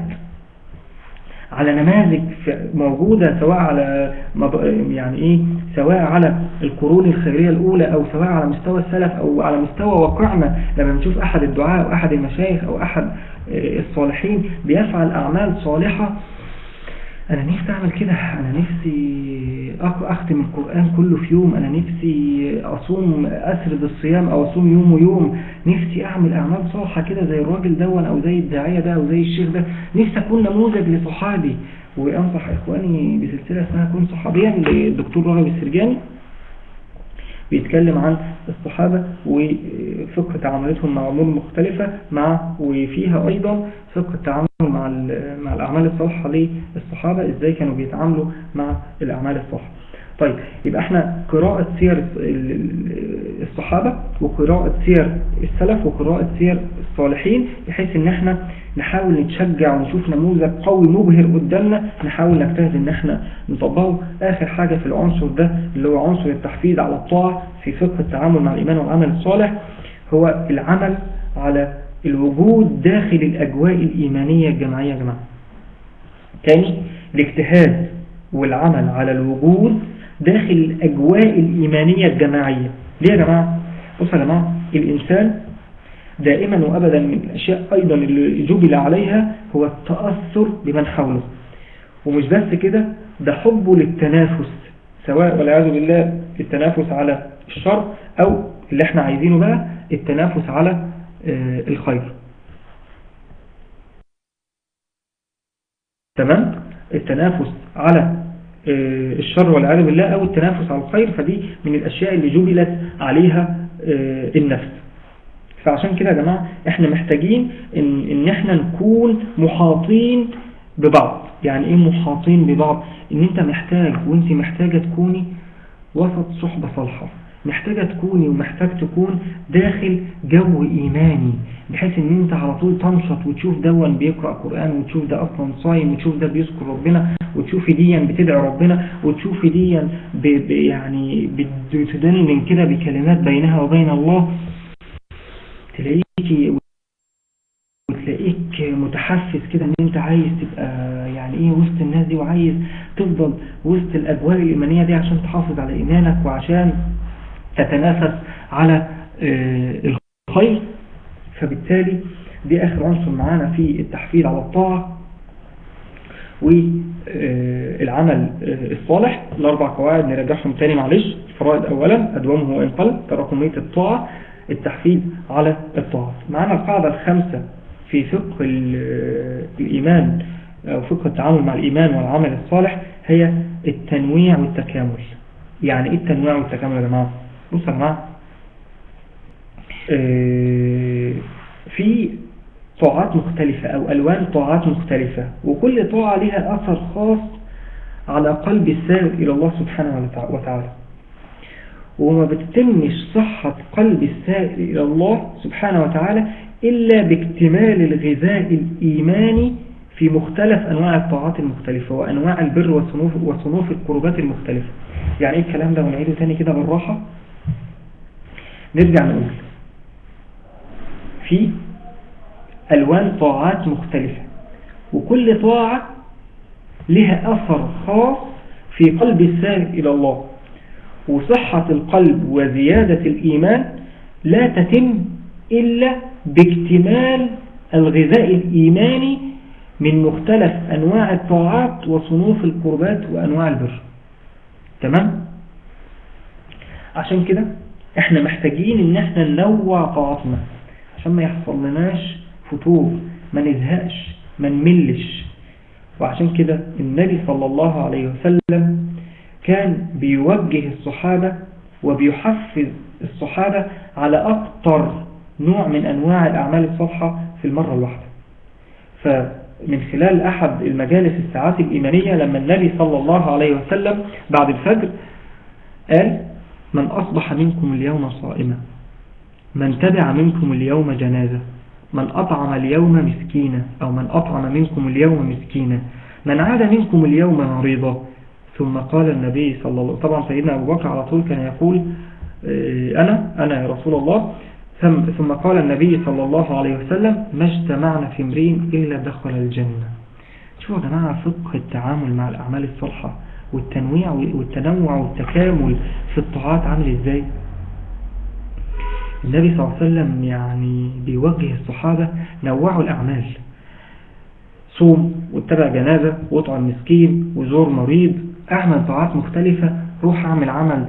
على نماذج موجودة سواء على يعني إيه سواء على القرون الخيرية الأولى أو سواء على مستوى السلف أو على مستوى واقعنا، لما نشوف أحد الدعاء أو أحد المشايخ أو أحد الصالحين بيفعل أعمال صالحة، أنا نفسي أعمل كده. أنا نفسي أختم القرآن كله في يوم، أنا نفسي أصوم أسرد الصيام أو أصوم يوم ويوم، نفسي أعمل أعمال صالحة كده زي الراجل دون أو زي الداعية ده أو زي الشيخ ده. نفسي أكون نموذج لصحابي. وأنصح إخواني بسلسلة اسمها كون صحابيا للدكتور راغب السرجاني، بيتكلم عن الصحابة وفقه تعاملاتهم مع أمور مختلفة، مع وفيها أيضا فقه التعامل مع مع الأعمال الصالحة للصحابة، إزاي كانوا بيتعاملوا مع الأعمال الصالحة. طيب يبقى احنا قراءة سير الصحابة وقراءة سير السلف وقراءة سير الصالحين، بحيث ان احنا نحاول نتشجع ونشوف نموذج قوي مبهر قدامنا نحاول نجتهد ان احنا نطبقه. اخر حاجة في العنصر ده اللي هو عنصر التحفيز على الطاعة في فقه التعامل مع الإيمان والعمل الصالح هو العمل على الوجود داخل الأجواء الإيمانية الجماعية يا جماعة. تاني، الاجتهاد والعمل على الوجود داخل الأجواء الإيمانية الجماعية. ليه يا جماعة؟ بصوا يا جماعة، الإنسان دائما وأبدا من الأشياء أيضا اللي جبل عليها هو التأثر بمن حوله. ومش بس كده، ده حبه للتنافس، سواء والعياذ بالله التنافس على الشر أو اللي احنا عايزينه بقى التنافس على آه الخير. تمام؟ التنافس على آه الشر والعياذ بالله أو التنافس على الخير، فدي من الأشياء اللي جبلت عليها آه النفس. فعشان كده يا جماعة احنا محتاجين ان, إن احنا نكون محاطين ببعض. يعني ايه محاطين ببعض؟ ان انت محتاج وانت محتاجة تكوني وسط صحبة صالحة، محتاجة تكوني ومحتاج تكون داخل جو إيماني، بحيث ان انت على طول تنشط وتشوف دون بيقرأ قرآن، وتشوف ده اصلا صايم، وتشوف ده بيذكر ربنا، وتشوفي ديا بتدعي ربنا، وتشوفي ديا يعني بتدنن كده بكلمات بينها وبين الله، تلاقيك وتلاقيك متحفز كده ان انت عايز تبقى يعني ايه وسط الناس دي، وعايز تفضل وسط الاجواء الايمانيه دي عشان تحافظ على ايمانك وعشان تتنافس على آه الخير. فبالتالي دي اخر عنصر معانا في التحفيز على الطاعه والعمل آه الصالح. الاربع قواعد نرجعهم تاني معلش. الفرائض اولا، ادومه وان قل، تراكميه الطاعه، التحفيز على الطاعات. معانا القاعدة الخامسة في فقه الإيمان أو فقه التعامل مع الإيمان والعمل الصالح، هي التنويع والتكامل. يعني إيه التنويع والتكامل يا جماعة؟ بصوا يا جماعة، في طاعات مختلفة أو ألوان طاعات مختلفة، وكل طاعة لها أثر خاص على قلب السائر إلى الله سبحانه وتعالى. وما بتتمش صحة قلب السائر إلى الله سبحانه وتعالى إلا باكتمال الغذاء الإيماني في مختلف أنواع الطاعات المختلفة وأنواع البر وصنوف, وصنوف القربات المختلفة. يعني إيه الكلام ده؟ ونعيده تاني كده بالراحة. نرجع نقول في ألوان طاعات مختلفة، وكل طاعة لها أثر خاص في قلب السائر إلى الله. وصحة القلب وزيادة الإيمان لا تتم إلا باكتمال الغذاء الإيماني من مختلف أنواع الطاعات وصنوف القربات وأنواع البر. تمام؟ عشان كده احنا محتاجين ان احنا ننوع طاعاتنا عشان ما يحصل لناش فتور، ما نزهقش، ما نملش. وعشان كده النبي صلى الله عليه وسلم كان بيوجه الصحابة وبيحفز الصحابة على أكتر نوع من أنواع الأعمال الصالحة في المرة الواحدة. فمن خلال أحد المجالس الساعات الإيمانية لما النبي صلى الله عليه وسلم بعد الفجر قال: من أصبح منكم اليوم صائما، من تبع منكم اليوم جنازة، من أطعم اليوم مسكينا، أو من أطعم منكم اليوم مسكينا، من عاد منكم اليوم مريضا. ثم قال النبي صلى الله عليه وسلم، طبعا سيدنا أبو بكر على طول كان يقول أنا أنا يا رسول الله. ثم قال النبي صلى الله عليه وسلم: ما اجتمعنا في امرئ إلا دخل الجنة. شوفوا يا جماعة فقه التعامل مع الأعمال الصالحة والتنويع والتنوع والتكامل في الطاعات عامل إزاي. النبي صلى الله عليه وسلم يعني بيوجه الصحابة: نوعوا الأعمال، صوم واتبع جنازة واطعم مسكين وزور مريض، أعمل طاعات مختلفة، روح أعمل عمل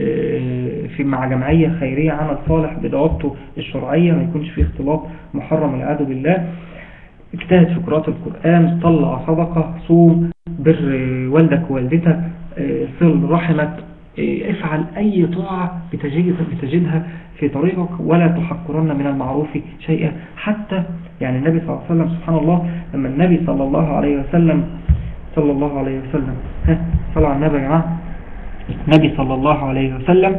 في مع جمعية خيرية، عمل صالح بضوابطه الشرعية، ما يكونش فيه اختلاط محرم والعياذ بالله، اجتهد في قراءة القرآن، طلع صدقة، صوم، بر والدك ووالدتك، صل رحمك، افعل أي طاعة بتجدها في طريقك ولا تحقرن من المعروف شيئا. حتى يعني النبي صلى الله عليه وسلم سبحان الله لما النبي صلى الله عليه وسلم صلى الله عليه وسلم ها صلى على النبي يا جماعة. النبي صلى الله عليه وسلم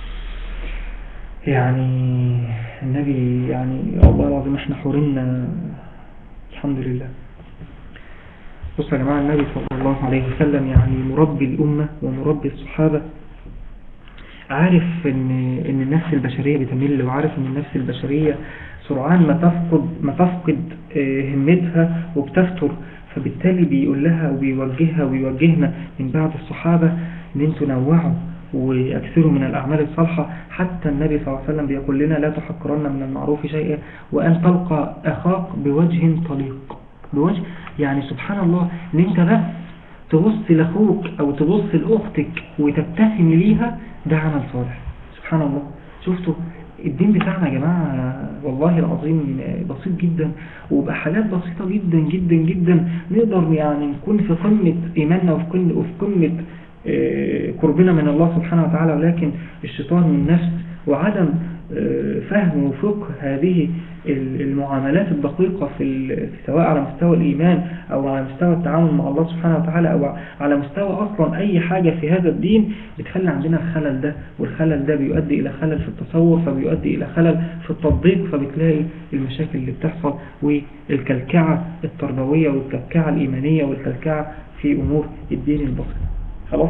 يعني النبي يعني الله العظيم احنا حورنا الحمد لله. بصوا يا جماعة النبي صلى الله عليه وسلم يعني مربي الأمة ومربي الصحابة، عارف ان ان النفس البشرية بتمل، وعارف ان النفس البشرية سرعان ما تفقد ما تفقد همتها وبتفتر. فبالتالي بيقول لها وبيوجهها وبيوجهنا من بعد الصحابة ان انتوا نوعوا واكثروا من الأعمال الصالحة. حتى النبي صلى الله عليه وسلم بيقول لنا لا تحقرن من المعروف شيئا وأن تلقى أخاك بوجه طليق. بوجه يعني سبحان الله ان انت بس تبص لأخوك أو تبص لأختك وتبتسم ليها، ده عمل صالح. سبحان الله. شفتوا الدين بتاعنا يا جماعة والله العظيم بسيط جدا، وبحالات بسيطة جدا جدا جدا نقدر يعني نكون في قمة إيماننا وفي قمة قربنا من الله سبحانه وتعالى. ولكن الشيطان والنفس وعدم فهم وفقه هذه المعاملات الدقيقة في سواء على مستوى الإيمان أو على مستوى التعامل مع الله سبحانه وتعالى أو على مستوى أصلا أي حاجة في هذا الدين، بتخلي عندنا الخلل ده، والخلل ده بيؤدي إلى خلل في التصور، فبيؤدي إلى خلل في التطبيق، فبتلاقي المشاكل اللي بتحصل والكلكعة التربوية والكلكعة الإيمانية والكلكعة في أمور الدين البسيط. خلاص.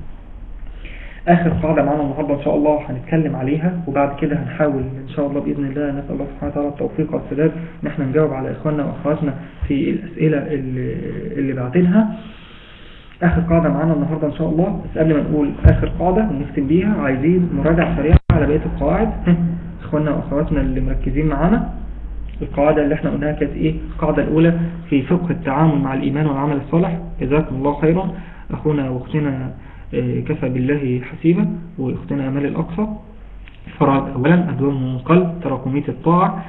آخر قاعدة معنا النهاردة إن شاء الله هنتكلم عليها، وبعد كده هنحاول إن شاء الله بإذن الله نسأل الله سبحانه وتعالى التوفيق والسداد إن احنا نجاوب على إخواننا وأخواتنا في الأسئلة اللي, اللي بعتينها. آخر قاعدة معنا النهاردة إن شاء الله، بس قبل ما نقول آخر قاعدة ونختم بيها عايزين مراجعة سريعة على بقية القواعد. إخواننا وأخواتنا اللي مركزين معنا، القاعدة اللي احنا قلناها كانت إيه؟ القاعدة الأولى في فقه التعامل مع الإيمان والعمل الصالح. جزاكم الله خيرا أخونا وأختنا كفى بالله حسيبا واختنا أمال الأقصى. فراد أولا أدوم من قلب تراكمية الطاعة.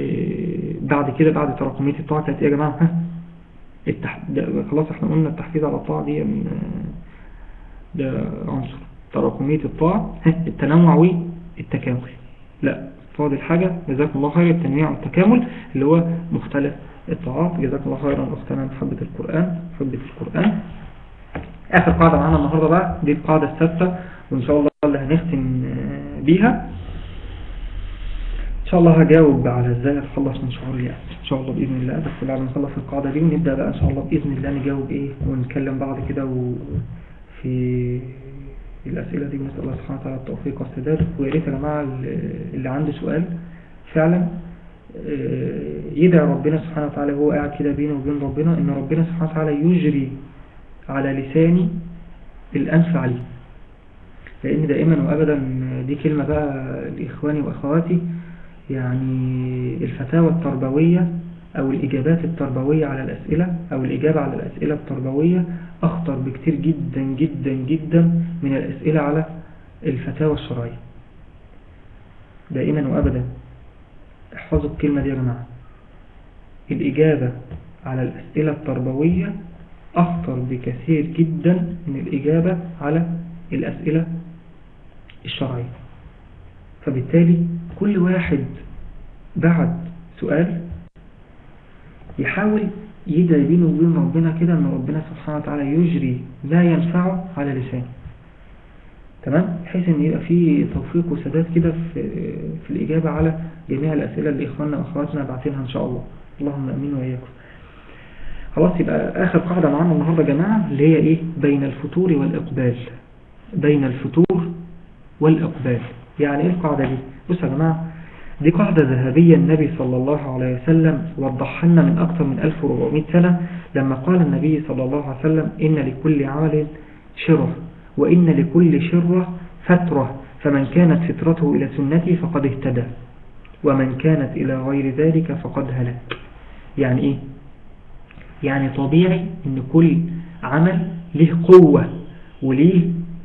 بعد كده بعد تراكمية الطاعة كانت إيه يا جماعة؟ التح... خلاص احنا قلنا التحفيز على الطاعة دي من ده عنصر تراكمية الطاعة. التنوع والتكامل. لا فاضل حاجة جزاكم الله خير، التنويع والتكامل اللي هو مختلف الطاعات. جزاكم الله خيرا أختنا محبة القرآن محبة القرآن. آخر قاعدة معنا النهاردة بقى دي القاعدة السادسة، وإن شاء الله اللي هنختم بيها إن شاء الله هجاوب على إزاي أتخلص من شعور اليأس إن شاء الله بإذن الله. بس بعد ما نخلص القاعدة دي ونبدأ بقى إن شاء الله بإذن الله نجاوب إيه ونتكلم بعض كده في الأسئلة دي، ونسأل الله سبحانه وتعالى التوفيق والسداد. ويا ريت يا جماعة اللي عنده سؤال فعلا يدعي ربنا سبحانه وتعالى وهو قاعد كده بينه وبين ربنا إن ربنا سبحانه وتعالى يجري على لساني الأنف عليه، لأن دائما وأبدا دي كلمة بقى لإخواني وأخواتي، يعني الفتاوى التربوية أو الإجابات التربوية على الأسئلة أو الإجابة على الأسئلة التربوية أخطر بكتير جدا جدا جدا من الأسئلة على الفتاوى الشرعية. دائما وأبدا احفظوا الكلمة دي يا جماعة، الإجابة على الأسئلة التربوية أخطر بكثير جدا من الإجابة على الأسئلة الشرعية. فبالتالي كل واحد بعد سؤال يحاول يدعي بينه وبين ربنا كده أن ربنا سبحانه وتعالى يجري ما ينفعه على لسانه، تمام، بحيث أن يبقى فيه توفيق وسداد كده في, في الإجابة على جميع الأسئلة اللي إخواننا وأخواتنا بعتينها إن شاء الله. اللهم أمين وإياكم. خلاص، يبقى آخر قاعدة معنا النهاردة يا جماعة اللي هي إيه؟ بين الفتور والإقبال. بين الفتور والإقبال يعني إيه القاعدة دي؟ بصوا يا جماعة، دي قاعدة ذهبية النبي صلى الله عليه وسلم وضحها لنا من أكثر من ألف وأربعمائة سنة لما قال النبي صلى الله عليه وسلم إن لكل عمل شرة وإن لكل شرة فترة، فمن كانت فترته إلى سنتي فقد اهتدى ومن كانت إلى غير ذلك فقد هلك. يعني إيه؟ يعني طبيعي إن كل عمل له قوة وليه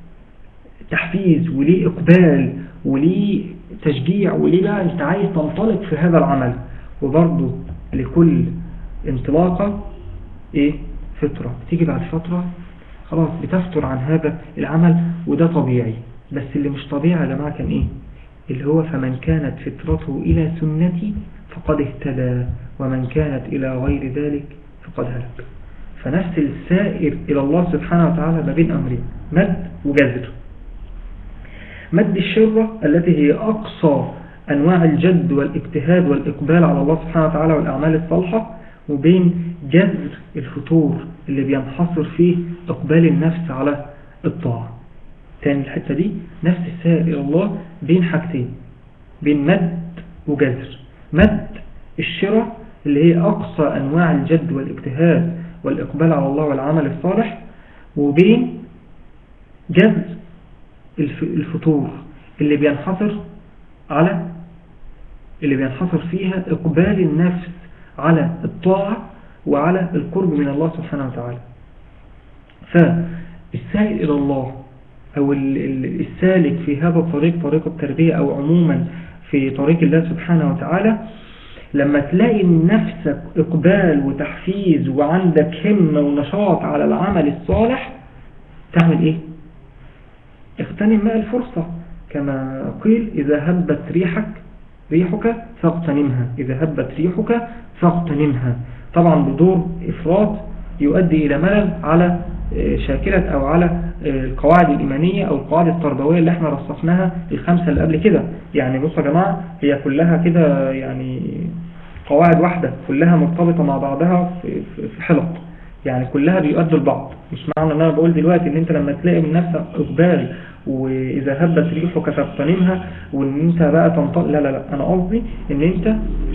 تحفيز وليه إقبال وليه تشجيع وليه بقى أنت عايز تنطلق في هذا العمل، وبرضه لكل انطلاقة إيه؟ فترة، تيجي بعد فترة خلاص بتفتر عن هذا العمل، وده طبيعي. بس اللي مش طبيعي يا جماعة كان إيه؟ اللي هو فمن كانت فترته إلى سنتي فقد اهتدى ومن كانت إلى غير ذلك فقد هلك. فنفس السائر إلى الله سبحانه وتعالى ما بين أمرين، مد وجزر. مد الشرة التي هي أقصى أنواع الجد والاجتهاد والإقبال على الله سبحانه وتعالى والأعمال الصالحة، وبين جزر الفتور اللي بينحصر فيه إقبال النفس على الطاعة. تاني الحتة دي نفس السائر إلى الله بين حاجتين، بين مد وجزر. مد الشرة اللي هي أقصى أنواع الجد والاجتهاد والإقبال على الله والعمل الصالح، وبين جذب الفتور اللي بينحصر على اللي بينحصر فيها إقبال النفس على الطاعة وعلى القرب من الله سبحانه وتعالى. فالسائل إلى الله أو السالك في هذا الطريق، طريق التربية أو عموما في طريق الله سبحانه وتعالى، لما تلاقي نفسك إقبال وتحفيز وعندك همة ونشاط على العمل الصالح، تعمل إيه؟ اغتنم ما الفرصة، كما قيل إذا هبت ريحك ريحك فاغتنمها، إذا هبت ريحك فاغتنمها. طبعا بدور إفراط يؤدي إلى ملل على شاكلة أو على القواعد الإيمانية أو القواعد التربوية اللي احنا رصصناها الخمسة اللي قبل كده. يعني بصوا يا جماعة، هي كلها كده يعني قواعد واحدة، كلها مرتبطة مع بعضها في حلق، يعني كلها بيؤدوا البعض. مش معنى ان انا بقول دلوقتي ان انت لما تلاقي من نفسك اقبال واذا هبت ريحك فاغتنمها وان انت بقى تنطلق، لا لا لا، انا قصدي ان انت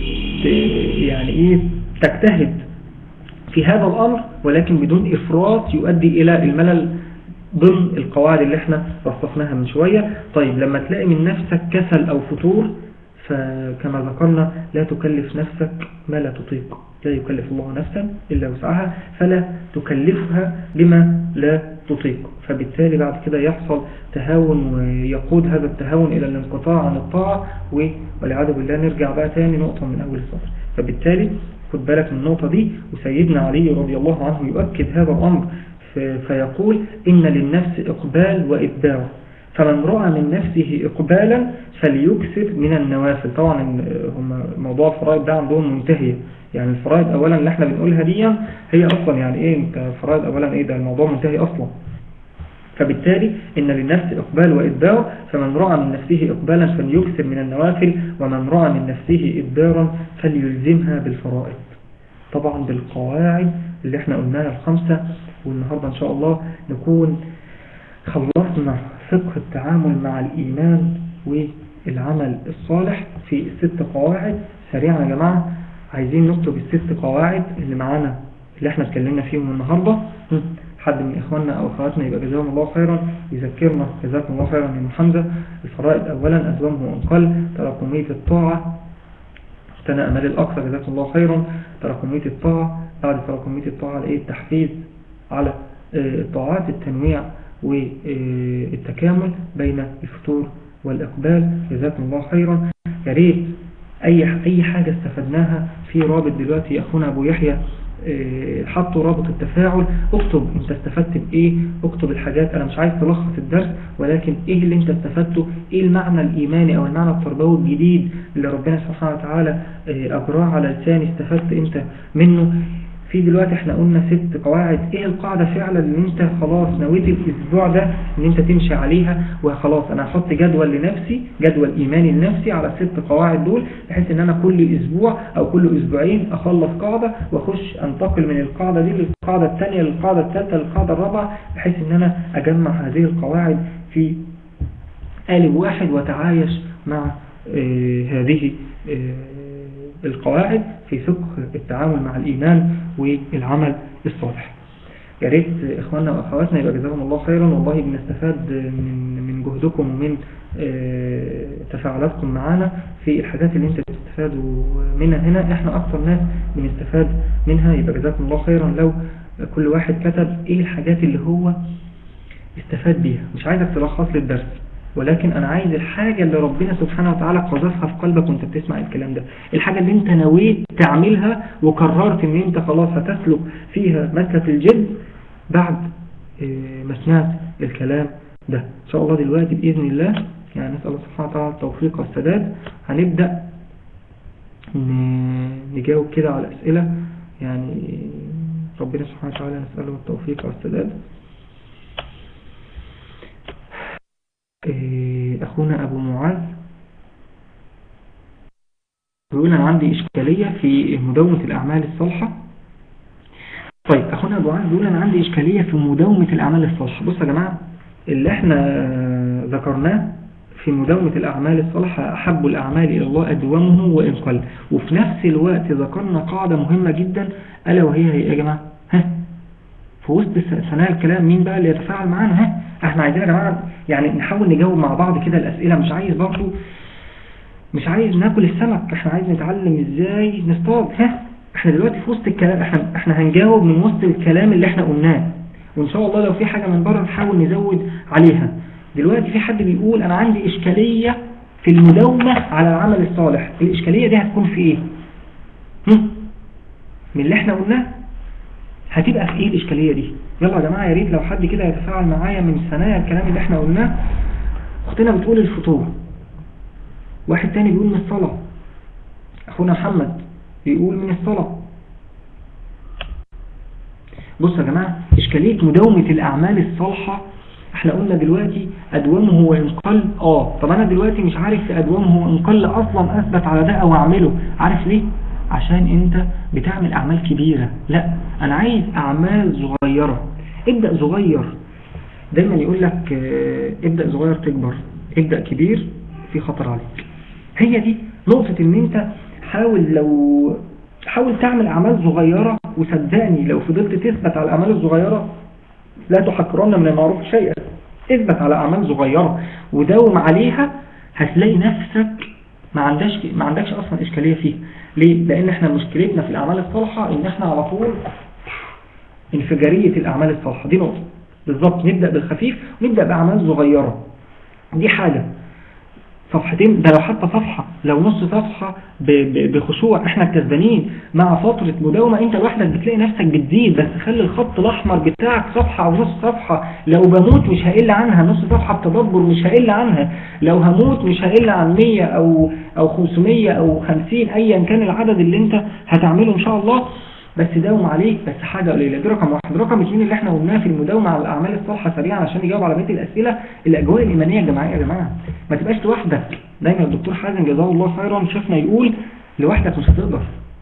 يعني ايه تجتهد في هذا الامر، ولكن بدون افراط يؤدي الى الملل ضمن القواعد اللي احنا رصصناها من شوية. طيب لما تلاقي من نفسك كسل او فتور، فكما ذكرنا لا تكلف نفسك ما لا تطيق، لا يكلف الله نفسا إلا وسعها، فلا تكلفها بما لا تطيق. فبالتالي بعد كده يحصل تهاون، ويقود هذا التهاون إلى الانقطاع عن الطاعة، والعياذ بالله نرجع بقى تاني نقطة من أول السطر. فبالتالي خد بالك من النقطة دي. وسيدنا علي رضي الله عنه يؤكد هذا الأمر فيقول إن للنفس إقبال وإدبار، فمن رأى من نفسه إقبالا فليكثر من النوافل. طبعا هم موضوع الفرائض ده عندهم منتهية، يعني الفرائض أولا اللي احنا بنقولها دي هي أصلا يعني إيه انت فرائض أولا إيه ده الموضوع منتهي أصلا. فبالتالي إن للنفس إقبال وإدبار، فمن رأى من نفسه إقبالا فليكثر من النوافل، ومن رأى من نفسه إدبارا فليلزمها بالفرائض. طبعا بالقواعد اللي احنا قلناها الخمسة. والنهاردة إن شاء الله نكون خلصنا فقه التعامل مع الإيمان والعمل الصالح في الست قواعد. سريعا يا جماعة، عايزين نكتب الست قواعد اللي معانا اللي احنا اتكلمنا فيهم النهاردة. حد من إخواننا أو أخواتنا يبقى جزاهم الله خيرا يذكرنا. جزاكم الله خيرا يا حمزة. الفرائض أولا أزوامه وأنقل، تراكمية الطاعة، اقتناء أمال الأقصى، جزاكم الله خيرا. تراكمية الطاعة، بعد تراكمية الطاعة الايه التحفيز على الطاعات، التنويع والتكامل بين الفتور والإقبال، جزاكم الله خيرا. يا ريت أي أي حاجة استفدناها في رابط دلوقتي أخونا أبو يحيى حطوا رابط التفاعل، اكتب انت استفدت بايه، اكتب الحاجات. انا مش عايز تلخص الدرس، ولكن ايه اللي انت استفدته، ايه المعنى الايماني او المعنى التربوي الجديد اللي ربنا سبحانه وتعالى اجراه على لساني، استفدت انت منه. في دلوقتي احنا قلنا ست قواعد، ايه القاعدة فعلا اللي انت خلاص نويت الاسبوع ده ان انت تمشي عليها، وخلاص انا هحط جدول لنفسي، جدول ايماني لنفسي على الست قواعد دول، بحيث ان انا كل اسبوع او كل اسبوعين اخلص قاعدة واخش انتقل من القاعدة دي للقاعدة الثانية للقاعدة الثالثة للقاعدة الرابعة، بحيث ان انا اجمع هذه القواعد في قالب واحد وتعايش مع آه هذه آه القواعد في فقه التعامل مع الإيمان والعمل الصالح. يا ريت إخواننا وأخواتنا يبقى جزاهم الله خيرا، والله بنستفاد من من جهدكم ومن تفاعلاتكم معنا في الحاجات اللي انتوا بتستفادوا منها هنا، احنا أكثر ناس بنستفاد منها. يبقى جزاكم الله خيرا لو كل واحد كتب ايه الحاجات اللي هو استفاد بيها. مش عايزك تلخص لي الدرس، ولكن انا عايز الحاجة اللي ربنا سبحانه وتعالى قذفها في قلبك وانت بتسمع الكلام ده، الحاجة اللي انت نويت تعملها وقررت ان انت خلاص هتسلك فيها مسلك الجد بعد ما سمعت الكلام ده. ان شاء الله دلوقتي بإذن الله يعني نسأل الله سبحانه وتعالى التوفيق والسداد. هنبدأ نجاوب كده على أسئلة، يعني ربنا سبحانه وتعالى نسأله التوفيق والسداد. أخونا أبو معاذ بيقول أنا عندي إشكالية في مداومة الأعمال الصالحة. طيب أخونا أبو معاذ بيقول أنا عندي إشكالية في مداومة الأعمال الصالحة. بصوا يا جماعة، اللي احنا ذكرناه في مداومة الأعمال الصالحة أحب الأعمال إلى الله أدومه وإن قل، وفي نفس الوقت ذكرنا قاعدة مهمة جدا ألا وهي هي يا جماعة ها في وسط ثناء الكلام مين بقى اللي يتفاعل معانا؟ ها احنا عايزين يا جماعه يعني نحاول نجاوب مع بعض كده الاسئله. مش عايز برضو مش عايز ناكل السمك، احنا عايز نتعلم ازاي نصطاد. ها احنا دلوقتي في وسط الكلام، احنا احنا هنجاوب من وسط الكلام اللي احنا قلناه، وان شاء الله لو في حاجه من بره نحاول نزود عليها. دلوقتي في حد بيقول انا عندي اشكاليه في المداومه على العمل الصالح. الاشكاليه دي هتكون في ايه؟ هم؟ من اللي احنا قلناه هتبقى في ايه الاشكاليه دي؟ يلا يا جماعه يا ريت لو حد كده يتفاعل معايا من ثنايا الكلام اللي احنا قلناه. اختنا بتقول الفطور، واحد تاني بيقول من الصلاه، اخونا محمد بيقول من الصلاه. بص يا جماعه اشكاليه مداومه الاعمال الصالحه، احنا قلنا دلوقتي ادومه وان قل. اه طب انا دلوقتي مش عارف ادومه وان قل اصلا اثبت على ده او اعمله. عارف ليه؟ عشان انت بتعمل اعمال كبيرة. لا انا عايز اعمال صغيرة. ابدأ صغير، دايما يقول لك اه ابدأ صغير تكبر، ابدأ كبير في خطر عليك. هي دي نقطة ان انت حاول لو حاول تعمل اعمال صغيرة، وصدقني لو فضلت تثبت على الاعمال الصغيرة لا تحقرن من المعروف شيئا. اثبت على اعمال صغيرة وداوم عليها، هتلاقي نفسك ما عندكش ما عندكش اصلا اشكالية فيها. ليه؟ لان احنا مشكلتنا في الاعمال الصالحة ان احنا على طول انفجارية الاعمال الصالحة. دي نقطة بالظبط. نبدأ بالخفيف ونبدأ باعمال صغيرة، دي حاجة. صفحتين ده لو حتى صفحة، لو نص صفحة بخشوع احنا كسبانين. مع فترة مداومة انت لوحدك بتلاقي نفسك بتزيد. بس خلي الخط الاحمر بتاعك صفحة او نص صفحة. لو بموت مش هقل عنها نص صفحة بتدبر، مش هقل عنها. لو هموت مش هقل عن مية او او خمسمية او خمسين ايا كان العدد اللي انت هتعمله ان شاء الله. بس داوم عليه، بس حاجة قليلة. دي رقم واحد. رقم اثنين اللي احنا قلناه في المداومة على الأعمال الصالحة سريعا عشان نجاوب على بقية الأسئلة، الأجواء الإيمانية الجماعية يا جماعة. ما تبقاش لوحدك. دايما الدكتور حازم جزاه الله خيرا شفنا يقول لوحدك مش هتقدر،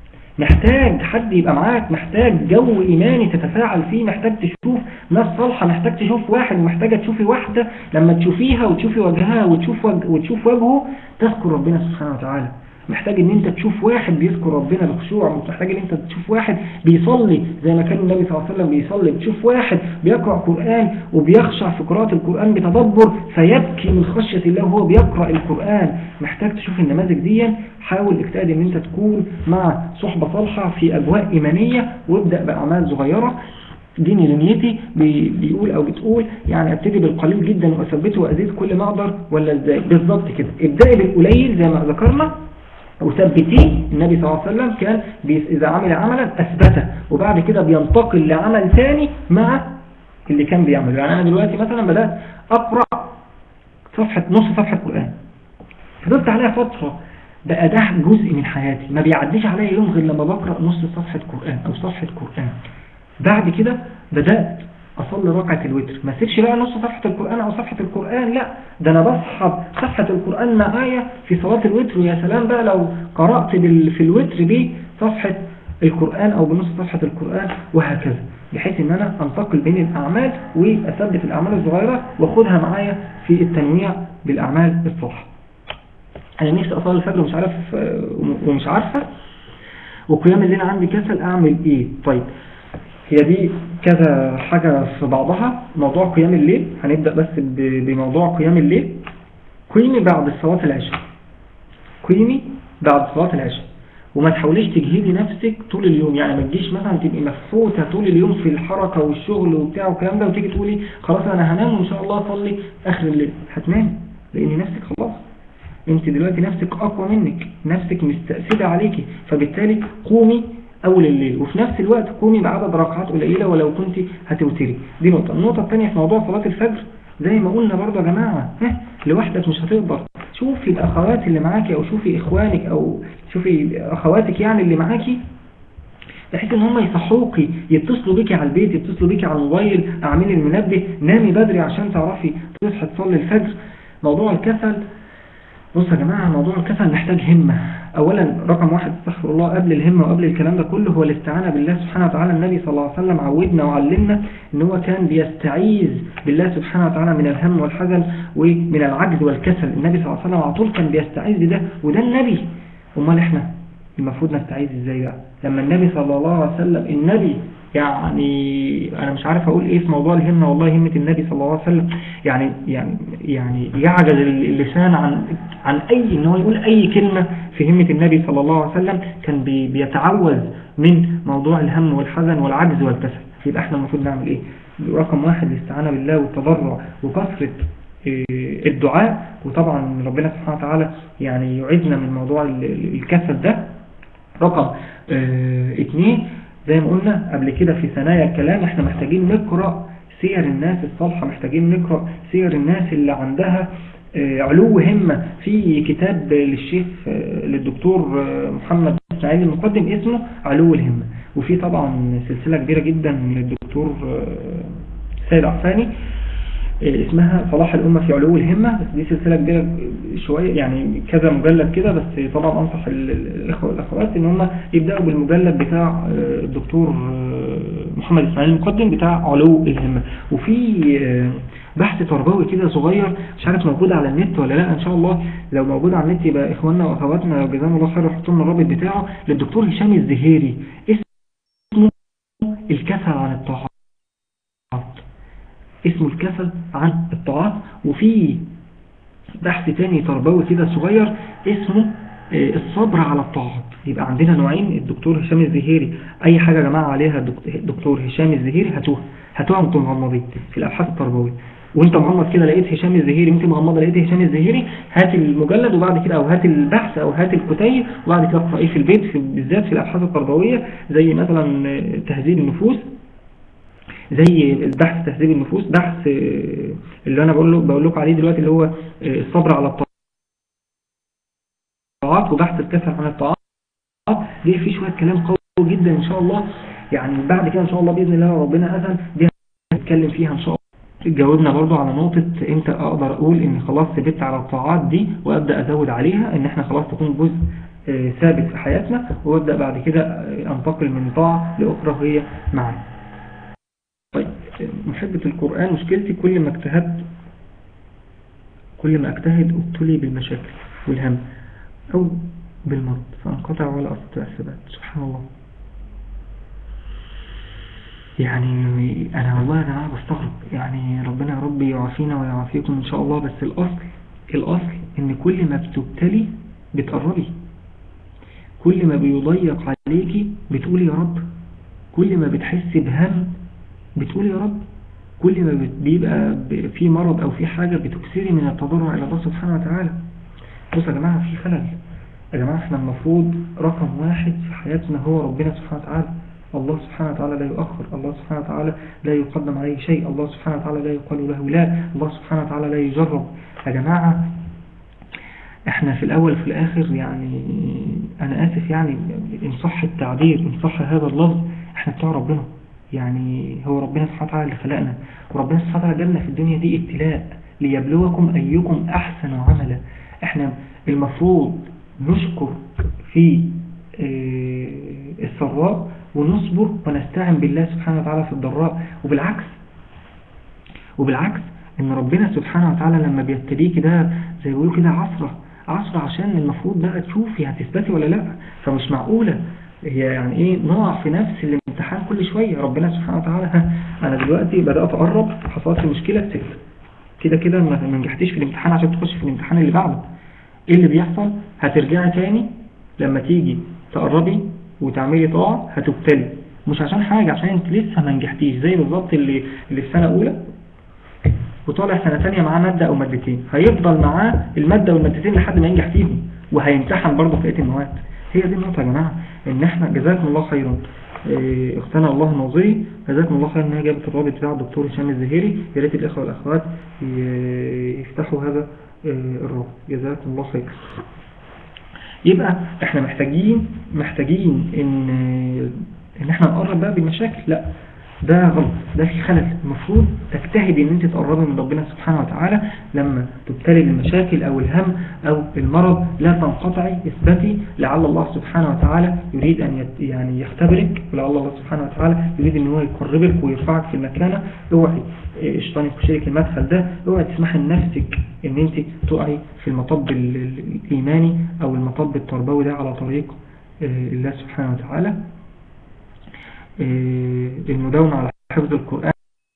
محتاج حد يبقى معاك، محتاج جو إيماني تتفاعل فيه، محتاج تشوف ناس صالحة، محتاج تشوف واحد، محتاجة تشوفي واحدة لما تشوفيها وتشوفي وجهها وتشوف وجه وتشوف وجهه تذكر ربنا سبحانه وتعالى. محتاج ان انت تشوف واحد بيذكر ربنا بخشوع، محتاج ان انت تشوف واحد بيصلي زي ما كان النبي صلى الله عليه وسلم بيصلي، تشوف واحد بيقرأ قرآن وبيخشع في قراءة القرآن بتدبر فيبكي من خشية الله وهو بيقرأ القرآن. محتاج تشوف النماذج دي. حاول اجتهد ان انت تكون مع صحبة صالحة في اجواء ايمانية، وابدأ باعمال صغيرة. ديني دنيتي بيقول او بتقول يعني ابتدي بالقليل جدا واثبته وازيد كل ما اقدر، ولا ازاي؟ بالظبط كده. ابدأي بالقليل زي ما ذكرنا وثبتيه. النبي صلى الله عليه وسلم كان إذا عمل عملا أثبته، وبعد كده بينتقل لعمل ثاني مع اللي كان بيعمله. يعني أنا دلوقتي مثلا بدأت أقرأ صفحة نص صفحة قرآن، فضلت عليها فترة، بقى ده جزء من حياتي، ما بيعديش عليا يوم غير لما بقرأ نص صفحة قرآن أو صفحة قرآن. بعد كده بدأت أصلي ركعة الوتر، ما سيبش بقى نص صفحة القرآن أو صفحة القرآن، لا ده أنا بصحب صفحة القرآن معايا في صلاة الوتر. ويا سلام بقى لو قرأت في الوتر دي صفحة القرآن أو بنص صفحة القرآن، وهكذا، بحيث أن أنا أنتقل بين الأعمال وأثبت الأعمال الصغيرة وأخدها معايا في التنويع بالأعمال الصالحة. أنا نفسي أصلي الفجر ومش عارف ومش عارفة، وقيام الليل عندي كسل، أعمل إيه؟ طيب هي دي كذا حاجة في بعضها. موضوع قيام الليل هنبدأ بس بموضوع قيام الليل. قيمي بعد صلاة العشاء، قيمي بعد صلاة العشاء، وما تحاوليش تجهدي نفسك طول اليوم. يعني ما تجيش مثلا تبقي مفوتة طول اليوم في الحركة والشغل وبتاع والكلام ده وتيجي تقولي خلاص أنا هنام وإن شاء الله أصلي آخر الليل. هتنام لأن نفسك خلاص انت دلوقتي نفسك أقوى منك، نفسك مستأسدة عليكي، فبالتالي قومي أول الليل، وفي نفس الوقت قومي بعدد ركعات قليلة ولو كنت هتوتري. دي نقطة. النقطة الثانية في موضوع صلاة الفجر زي ما قلنا برضه يا جماعة، لوحدك مش هتقدر. شوفي الأخوات اللي معاكي أو شوفي إخوانك أو شوفي أخواتك يعني اللي معاكي، بحيث ان هم يصحوكي، يتصلوا بيكي على البيت، يتصلوا بيكي على الموبايل، اعملي المنبه، نامي بدري عشان تعرفي تصحي تصلي الفجر. موضوع الكسل، بصوا يا جماعة، موضوع الكسل محتاج همة. اولا رقم واحد استغفر الله قبل الهمة وقبل الكلام ده كله هو الاستعانة بالله سبحانه وتعالى. النبي صلى الله عليه وسلم عودنا وعلمنا ان هو كان بيستعيذ بالله سبحانه وتعالى من الهم والحزن ومن العجز والكسل. النبي صلى الله عليه وسلم على طول كان بيستعيذ بده، وده النبي. امال احنا المفروض نستعيذ ازاي بقى؟ لما النبي صلى الله عليه وسلم النبي يعني انا مش عارف اقول ايه في موضوع الهمة. والله همة النبي صلى الله عليه وسلم يعني يعني يعني يعجز اللسان عن عن اي ان هو يقول اي كلمة في همة النبي صلى الله عليه وسلم. كان بي بيتعوذ من موضوع الهم والحزن والعجز والكسل. يبقى احنا المفروض نعمل ايه؟ رقم واحد الاستعانة بالله والتضرع وكثرة الدعاء. وطبعا ربنا سبحانه وتعالى يعني يعيدنا من موضوع الكسل ده. رقم اه اتنين زي ما قلنا قبل كده في ثنايا الكلام، احنا محتاجين نقرأ سير الناس الصالحة، محتاجين نقرأ سير الناس اللي عندها اه علو همة. في كتاب للشيخ اه للدكتور اه محمد اسماعيل المقدم اسمه علو الهمة، وفي طبعا سلسلة كبيرة جدا للدكتور اه سيد عفاني اسمها صلاح الأمة في علو الهمة. بس دي سلسلة كبيرة شوية يعني كذا مجلد كده، بس طبعا أنصح الإخوة والأخوات إن هم يبدأوا بالمجلد بتاع الدكتور محمد إسماعيل المقدم بتاع علو الهمة. وفي بحث تربوي كده صغير مش عارف موجود على النت ولا لا، إن شاء الله لو موجود على النت يبقى إخواننا وأخواتنا جزاهم الله خير يحطوا لنا الرابط بتاعه للدكتور هشام الزهيري اسمه الكسل عن الطاعات. اسمه الكسل عن الطاعات. وفي بحث تاني تربوي كده صغير اسمه الصبر على الطاعات. يبقى عندنا نوعين. الدكتور هشام الزهيري اي حاجة يا جماعة عليها دكتور هشام الزهيري هاتوها هاتوها وانتم مغمضين في الابحاث التربوية. وانت مغمض كده لقيت هشام الزهيري، ممكن مغمضة لقيت هشام الزهيري، هات المجلد وبعد كده او هات البحث او هات الكتيب وبعد كده اقرأيه في البيت في بالذات في الابحاث التربوية زي مثلا تهذيب النفوس، زي البحث تهذيب النفوس، بحث اللي انا بقول له بقول لكم عليه دلوقتي اللي هو الصبر على الطاعات، وبحث الكسل عن الطاعات. دي فيه شويه كلام قوي جدا ان شاء الله. يعني بعد كده ان شاء الله باذن الله ربنا اذن دي هنتكلم فيها ان شاء الله. جاوبنا برضو على نقطه امتى اقدر اقول ان خلاص ثبت على الطاعات دي وابدا ازود عليها، ان احنا خلاص تكون جزء ثابت في حياتنا، وابدا بعد كده انتقل من طاعه لاخرى هي معنا. طيب محبة القرآن مشكلتي كل ما اجتهدت كل ما اجتهد ابتلي بالمشاكل والهم او بالمرض فانقطع ولا استطيع الثبات. سبحان الله. يعني انا والله يا جماعه بستغرب، يعني ربنا يا رب يعافينا ويعافيكم ان شاء الله. بس الاصل الاصل ان كل ما بتبتلي بتقربي، كل ما بيضيق عليكي بتقولي يا رب، كل ما بتحسي بهم بتقول يا رب، كل ما بيبقى في مرض او في حاجة بتكسري من التضرع الى الله سبحانه وتعالى. بص يا جماعة في خلل يا جماعة. احنا المفروض رقم واحد في حياتنا هو ربنا سبحانه وتعالى. الله سبحانه وتعالى لا يؤخر، الله سبحانه وتعالى لا يقدم عليه شيء، الله سبحانه وتعالى لا يقال له لا، الله سبحانه وتعالى لا يجرب. يا جماعة احنا في الاول في الاخر يعني انا اسف يعني ان صح التعبير ان صح هذا اللفظ احنا بتوع ربنا. يعني هو ربنا سبحانه وتعالى اللي خلقنا، وربنا سبحانه وتعالى جالنا في الدنيا دي ابتلاء ليبلوكم أيكم أحسن عملا. احنا المفروض نشكر في السراء ونصبر ونستعن بالله سبحانه وتعالى في الضراء. وبالعكس وبالعكس ان ربنا سبحانه وتعالى لما بيبتليك ده زي بيقولوا كده عصرة عصرة عشان المفروض بقى تشوفي هتثبتي ولا لا. فمش معقولة هي يعني ايه نقع في نفس الامتحان كل شوية. ربنا سبحانه وتعالى انا دلوقتي بدأت اقرب، حصلت مشكلة سكت كده كده ما نجحتيش في الامتحان عشان تخش في الامتحان اللي بعده. ايه اللي بيحصل؟ هترجعي تاني لما تيجي تقربي وتعملي طاعة هتبتلي، مش عشان حاجة، عشان انت لسه ما نجحتيش. زي بالظبط اللي اللي في سنة اولى وطالع سنة تانية معاه مادة او مادتين، هيفضل معاه المادة والمادتين لحد ما ينجح فيهم، وهيمتحن برضه في بقية المواد. هي دي النقطة يا جماعة، ان احنا جزاكم الله خيرا. اه اختنا الله ناظري جزاكم الله خيرا انها جابت الرابط بتاع الدكتور هشام الزهيري. يا ريت الاخوة والاخوات يفتحوا هذا اه الرابط. جزاكم الله خير. يبقى احنا محتاجين محتاجين ان ان احنا نقرب بقى بالمشاكل. لا ده غلط، ده في خلل. المفروض تجتهدي ان انت تقربي من ربنا سبحانه وتعالى. لما تبتلي بالمشاكل او الهم او المرض لا تنقطعي، اثبتي، لعل الله سبحانه وتعالى يريد ان يعني يختبرك، ولعل الله سبحانه وتعالى يريد ان هو يقربك ويرفعك في المكانه. اوعي الشيطان يخشلك المدخل ده، اوعي تسمحي لنفسك ان انت تقعي في المطب الايماني او المطب التربوي ده على طريق الله سبحانه وتعالى. المداومة على حفظ القرآن،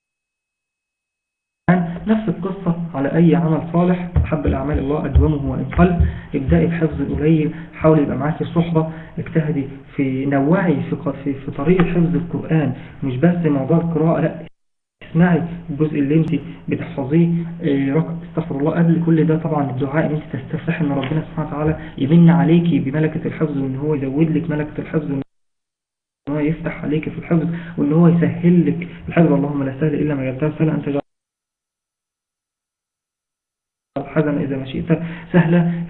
نفس القصة على أي عمل صالح. أحب الأعمال الله أدومه وإن قل. ابدأي بحفظ القليل، حاولي يبقى معاكي صحبة، اجتهدي في نوعي في, في طريقة حفظ القرآن، مش بس موضوع القراءة، لا اسمعي الجزء اللي انت بتحفظيه. رقم استغفر الله قبل كل ده طبعا الدعاء، ان انت تستفتحي ان ربنا سبحانه وتعالى يمن عليكي بملكة الحفظ، وان هو يزود لك ملكة الحفظ، وان هو يفتح عليك في الحفظ، وان هو يسهل لك الحفظ. اللهم لا سهل الا ما جعلته سهلا، انت جعل الحزن اذا ما شئت سهلا.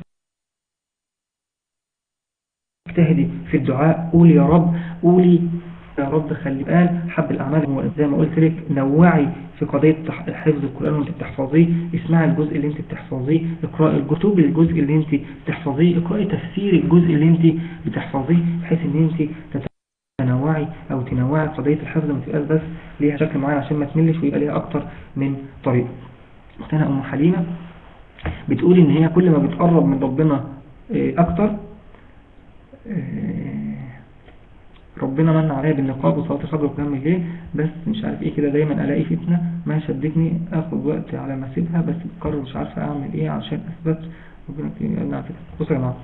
اجتهدي في الدعاء، قولي يا رب، قولي يا رب. خلي قال حب الأعمال زي ما قلت لك، نوعي في قضية حفظ القرآن وانت بتحفظيه، اسمعي الجزء اللي انت بتحفظيه، اقرأي الكتب الجزء اللي انت بتحفظيه، اقرأي تفسير الجزء اللي انت بتحفظيه، بحيث ان انت تتنوعي او تنوعي قضية الحفظ، ما تبقاش بس ليها شكل معين عشان ما تملش ويبقى ليها اكتر من طريقة. اختنا ام حليمة بتقول ان هي كل ما بتقرب من ربنا اكتر ربنا من عليها بالنقاب وصلاة الفجر وقيام الليل، بس مش عارف ايه كده دايما الاقي فتنة ما شدتني اخد وقت على ما اسيبها، بس بتقرر مش عارفة اعمل ايه عشان اثبت ربنا يقلنا على فتنة. بصوا يا جماعة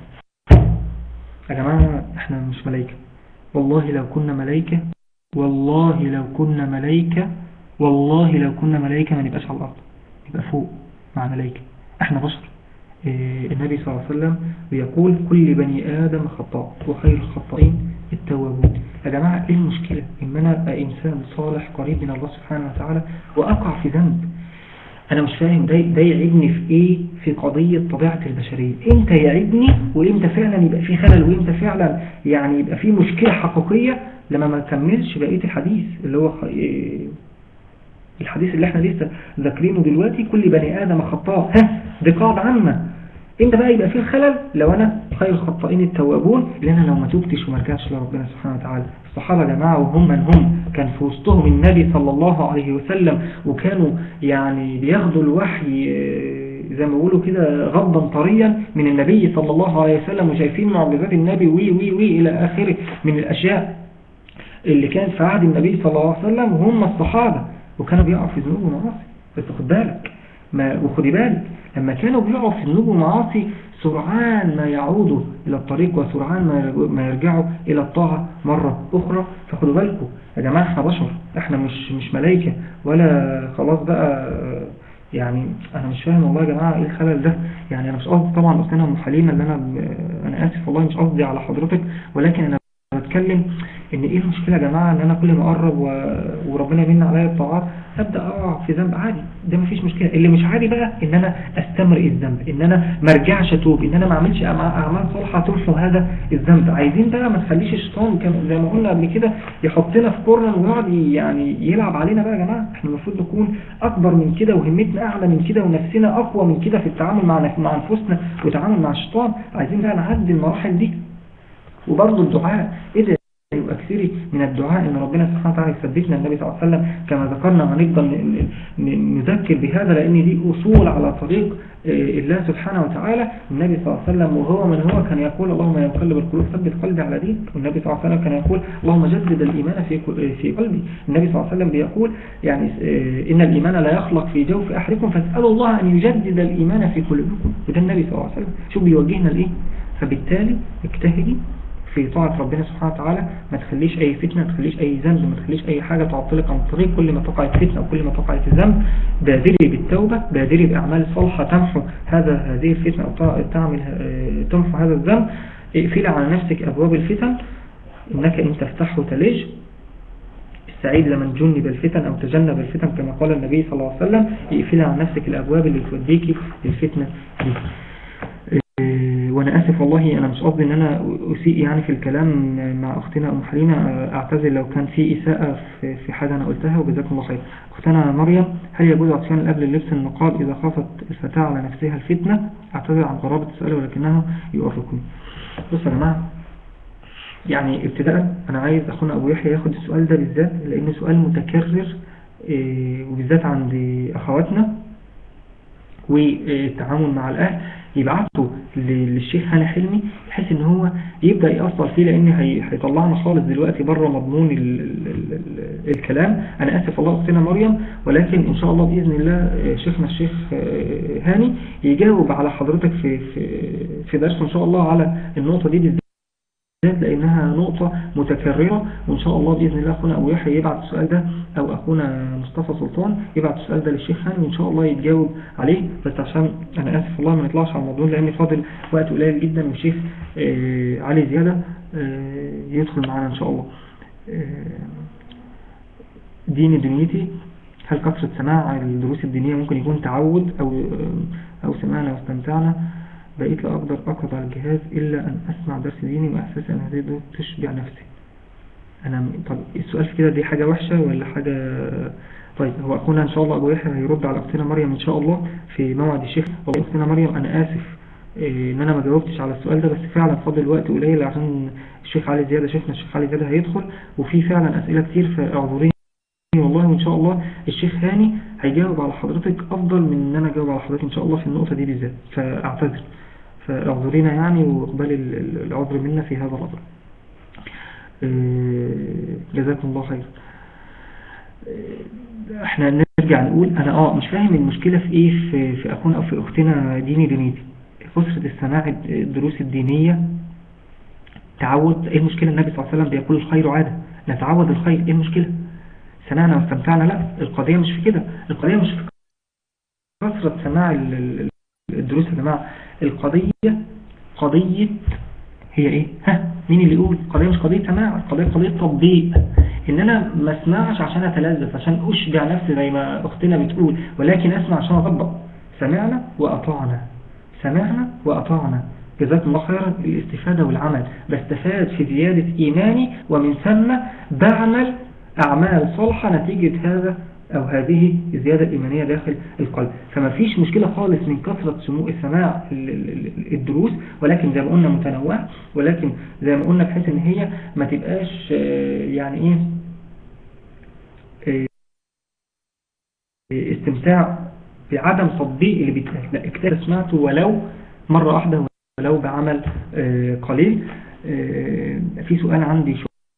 يا جماعة احنا مش ملايكة، والله لو كنا ملايكة، والله لو كنا ملايكة والله لو كنا ملايكة ما نبقاش على الارض، نبقى فوق مع ملايكة. احنا بشر. النبي صلى الله عليه وسلم بيقول كل بني آدم خطاء وخير الخطائين التوابون. يا جماعة ايه المشكلة ان انا ابقى انسان صالح قريب من الله سبحانه وتعالى واقع في ذنب؟ انا مش فاهم ده ده يعيبني في ايه في قضية طبيعة البشرية؟ امتى يعيبني وامتى فعلا يبقى في خلل وامتى فعلا يعني يبقى في مشكلة حقيقية؟ لما ما نكملش بقية الحديث اللي هو الحديث اللي احنا لسه ذاكرينه دلوقتي، كل بني آدم خطاء، ها دي قاعدة عامة. انت بقى يبقى فيه الخلل لو انا خير الخطائين التوابون، لان لو ما توبتش وما رجعتش لربنا سبحانه وتعالى. الصحابة يا جماعة وهم من هم كان في وسطهم النبي صلى الله عليه وسلم، وكانوا يعني بياخدوا الوحي زي ما بيقولوا كده غضا طريا من النبي صلى الله عليه وسلم، وشايفين معجزات النبي وي وي وي الى اخره من الاشياء اللي كانت في عهد النبي صلى الله عليه وسلم، وهم الصحابة، وكانوا بيقعوا في ذنوب ومعاصي. بس خد بالك ما وخدي بالك لما كانوا بيقعوا في ذنوب ومعاصي سرعان ما يعودوا إلى الطريق وسرعان ما يرجعوا إلى الطاعة مرة أخرى. فخدوا بالكم يا جماعة احنا بشر، احنا مش مش ملايكة ولا خلاص بقى. يعني أنا مش فاهم والله يا جماعة إيه الخلل ده. يعني أنا مش قصدي طبعا أستاذنا أم حليمة اللي أنا أنا آسف والله مش قصدي على حضرتك، ولكن أنا بتكلم ان ايه المشكلة يا جماعة ان انا كل ما اقرب و... وربنا يمن عليا الطاعات ابدا اقع في ذنب عادي، ده مفيش مشكلة. اللي مش عادي بقى ان انا استمرئ الذنب، ان انا ما ارجعش اتوب، ان انا ما اعملش اعمال صالحة تمحو هذا الذنب. عايزين بقى ما نخليش الشيطان كان زي ما قلنا قبل كده يحطنا في كورنر ويقعد يعني يلعب علينا بقى. يا جماعة احنا المفروض نكون اكبر من كده وهمتنا اعلى من كده ونفسنا اقوى من كده في التعامل مع مع انفسنا وتعامل مع الشيطان. عايزين بقى نعدي المراحل دي. وبرضه الدعاء ايه يبقى كثيري من الدعاء ان ربنا سبحانه وتعالى يثبتنا. النبي صلى الله عليه وسلم كما ذكرنا ونفضل نذكر بهذا لان دي اصول على طريق الله سبحانه وتعالى. النبي صلى الله عليه وسلم وهو من هو كان يقول اللهم يا مقلب القلوب ثبت قلبي على دينك. والنبي صلى الله عليه وسلم كان يقول اللهم جدد الايمان في في قلبي. النبي صلى الله عليه وسلم بيقول يعني ان الايمان لا يخلق في جوف احدكم فاسالوا الله ان يجدد الايمان في قلوبكم. وده النبي صلى الله عليه وسلم شو بيوجهنا لايه. فبالتالي اجتهدي في طاعة ربنا سبحانه وتعالى، ما تخليش اي فتنة، ما تخليش اي ذنب، ما تخليش اي حاجة تعطلك عن الطريق. كل ما تقع في فتنة وكل ما تقع في ذنب بادري بالتوبة، بادري باعمال صالحة تمحو هذا هذه الفتنة او تعمل تمحو هذا الذنب. اقفل على نفسك ابواب الفتن، انك ان تفتح تلج. السعيد لمن جنب الفتن او تجنب الفتن كما قال النبي صلى الله عليه وسلم. اقفل على نفسك الابواب اللي توديكي للفتنة دي. وانا اسف والله انا مش قصدي ان انا اسيء يعني في الكلام مع اختنا ام حليمة، اعتذر لو كان في اساءة في حاجة انا قلتها وجزاكم الله خير. اختنا مريم هل يجوز عصيان الاب للبس النقاب اذا خافت الفتاة على نفسها الفتنة؟ اعتذر عن غرابة السؤال ولكنه يوافقني. بص يا جماعة يعني ابتداء انا عايز اخونا ابو يحيى ياخد السؤال ده بالذات لانه سؤال متكرر وبالذات عند اخواتنا والتعامل مع الاهل. يبعثوا للشيخ هاني حلمي بحيث ان هو يبدأ يأثر فيه، لأن هيطلعنا خالص دلوقتي بره مضمون ال ال ال ال الكلام. أنا آسف والله أختنا مريم، ولكن إن شاء الله بإذن الله شيخنا الشيخ هاني يجاوب على حضرتك في في في درس إن شاء الله على النقطة دي بالذات، لأنها نقطة متكررة. وإن شاء الله بإذن الله أخونا أبو يحيى يبعت السؤال ده، أو أخونا مصطفى سلطان يبعت السؤال ده للشيخ هاني وإن شاء الله يتجاوب عليه. بس عشان أنا آسف والله ما نطلعش على الموضوع، لأن فاضل وقت قليل جدا والشيخ آه علي زيادة آه يدخل معنا إن شاء الله. آه ديني دنيتي، هل كثرة سماع الدروس الدينية ممكن يكون تعود أو أو سمعنا واستمتعنا بقيت لا أقدر أقعد على الجهاز إلا أن أسمع درس ديني وأحسس أن هذه الدروس تشبع نفسي؟ أنا طب السؤال في كده دي حاجة وحشة ولا حاجة؟ طيب هو أخونا إن شاء الله أبو يحيى هيرد على أختنا مريم إن شاء الله في موعد الشيخ. والله أختنا مريم أنا آسف إيه إن أنا ما جاوبتش على السؤال ده، بس فعلا فاضل وقت قليل عشان الشيخ علي زيادة شيخنا الشيخ علي زيادة هيدخل، وفي فعلا أسئلة كتير فاعذريني والله. وإن شاء الله الشيخ هاني هيجاوب على حضرتك أفضل من إن أنا أجاوب على حضرتك إن شاء الله في النقطة دي بالذات، فأعتذر فاعذرينا يعني، واقبل العذر منا في هذا الأمر. جزاكم الله خير. احنا نرجع نقول انا اه مش فاهم المشكلة في ايه في, في اخونا او في اختنا ديني دنيتي. كثرة السماع الدروس الدينية تعود، ايه المشكلة؟ النبي صلى الله عليه وسلم بيقول الخير عادة، نتعود الخير، ايه المشكلة؟ سمعنا واستمتعنا، لا القضية مش في كده، القضية مش في كثرة سماع الدروس يا جماعة، القضية قضية هي ايه؟ ها مين اللي يقول؟ القضية مش قضية سماع، القضية قضية تطبيق، ان انا ما اسمعش عشان اتلذذ عشان اشجع نفسي زي ما اختنا بتقول، ولكن اسمع عشان اطبق. سمعنا واطعنا، سمعنا واطعنا، جزاكم الله خيرا. الاستفادة والعمل، بستفاد في زيادة ايماني، ومن ثم بعمل اعمال صالحة نتيجة هذا أو هذه الزيادة الإيمانية داخل القلب. فما فيش مشكلة خالص من كثرة سموع سماع الدروس، ولكن زي ما قلنا متنوعة، ولكن زي ما قلنا بحيث إن هي ما تبقاش يعني إيه استمتاع بعدم تطبيق اللي بيتقال، لا اكتاب سمعته ولو مرة واحدة ولو بعمل قليل. في سؤال عندي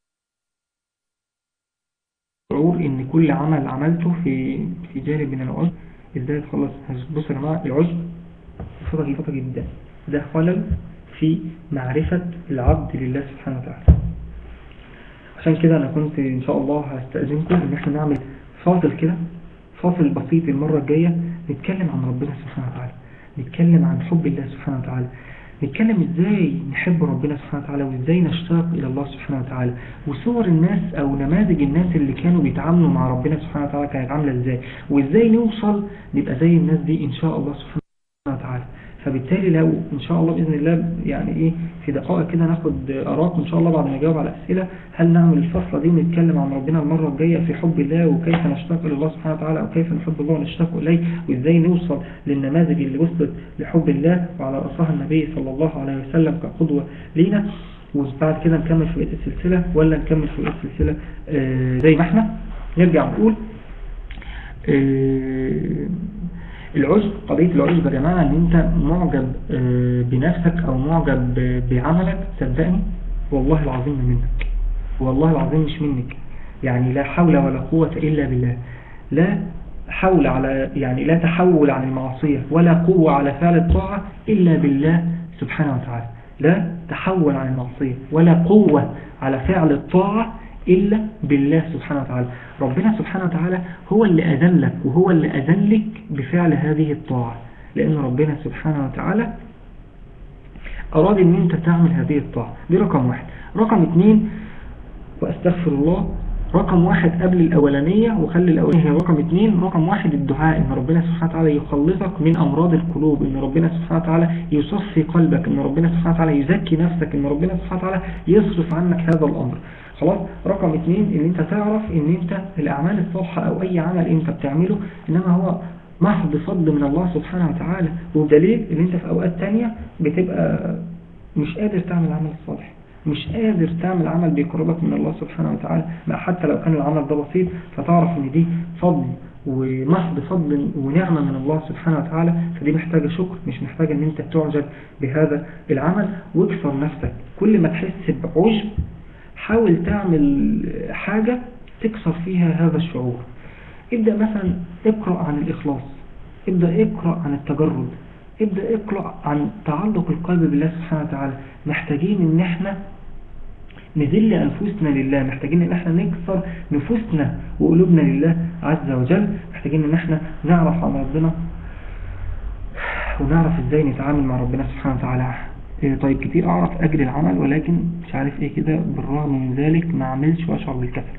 شعور ان كل عمل عملته في في جانب من العجب ازاي اتخلص؟ بصوا يا جماعه، العجب صفه جيده جدا، ده خلل في معرفه العبد لله سبحانه وتعالى. عشان كده انا كنت ان شاء الله هستأذنكم ان احنا نعمل فاصل كده، فاصل بسيط المره الجايه، نتكلم عن ربنا سبحانه وتعالى، نتكلم عن حب الله سبحانه وتعالى، نتكلم ازاي نحب ربنا سبحانه وتعالى، وازاي نشتاق الى الله سبحانه وتعالى، وصور الناس او نماذج الناس اللي كانوا بيتعاملوا مع ربنا سبحانه وتعالى كانت عامله ازاي، وازاي نوصل نبقى زي الناس دي ان شاء الله سبحانه وتعالى. فبالتالي لو ان شاء الله باذن الله يعني ايه في دقائق كده ناخد ارائكم ان شاء الله بعد ما نجاوب على الاسئله، هل نعمل الفصله دي ونتكلم عن ربنا المره الجايه في حب الله، وكيف نشتاق الى الله سبحانه وتعالى، او كيف نحب الله ونشتاق اليه، وازاي نوصل للنماذج اللي وصلت لحب الله وعلى راسها النبي صلى الله عليه وسلم كقدوه لينا. وبعد كده نكمل في بقيه السلسله، ولا نكمل في بقيه السلسله آه زي ما احنا نرجع نقول آه العجب. قضية العجب يا جماعة ان انت معجب بنفسك او معجب بعملك، صدقني والله العظيم منك، والله العظيم مش منك. يعني لا حول ولا قوة الا بالله، لا حول على يعني لا تحول عن المعصية ولا قوة على فعل الطاعة الا بالله سبحانه وتعالى، لا تحول عن المعصية ولا قوة على فعل الطاعة إلا بالله سبحانه وتعالى. ربنا سبحانه وتعالى هو اللي أذن لك وهو اللي أذن لك بفعل هذه الطاعة، لأن ربنا سبحانه وتعالى أراد أن أنت تعمل هذه الطاعة. دي رقم واحد. رقم اثنين، وأستغفر الله، رقم واحد قبل الأولانية وخلي الأولانية هي رقم اثنين. رقم واحد الدعاء، إن ربنا سبحانه وتعالى يخلصك من أمراض القلوب، إن ربنا سبحانه وتعالى يصفي قلبك، إن ربنا سبحانه وتعالى يزكي نفسك، إن ربنا سبحانه وتعالى يصرف عنك هذا الأمر. خلاص. رقم اثنين ان انت تعرف ان انت الاعمال الصالحة او اي عمل انت بتعمله انما هو محض فضل من الله سبحانه وتعالى، ودليل ان انت في اوقات تانية بتبقى مش قادر تعمل العمل الصالح، مش قادر تعمل عمل بيقربك من الله سبحانه وتعالى، حتى لو كان العمل ده بسيط، فتعرف ان دي فضل ومحض فضل ونعمة من الله سبحانه وتعالى، فدي محتاجة شكر، مش محتاجة ان انت تعجب بهذا العمل. واكسر نفسك، كل ما تحس بعجب حاول تعمل حاجة تكسر فيها هذا الشعور. ابدأ مثلا اقرأ عن الإخلاص، ابدأ اقرأ عن التجرد، ابدأ اقرأ عن تعلق القلب بالله سبحانه وتعالى. محتاجين ان احنا نذل أنفسنا لله، محتاجين ان احنا نكسر نفوسنا وقلوبنا لله عز وجل، محتاجين ان احنا نعرف عن ربنا ونعرف ازاي نتعامل مع ربنا سبحانه وتعالى. إيه طيب كتير اعرف اجري العمل ولكن مش عارف ايه كده، بالرغم من ذلك ما اعملش واشعر بالكسل.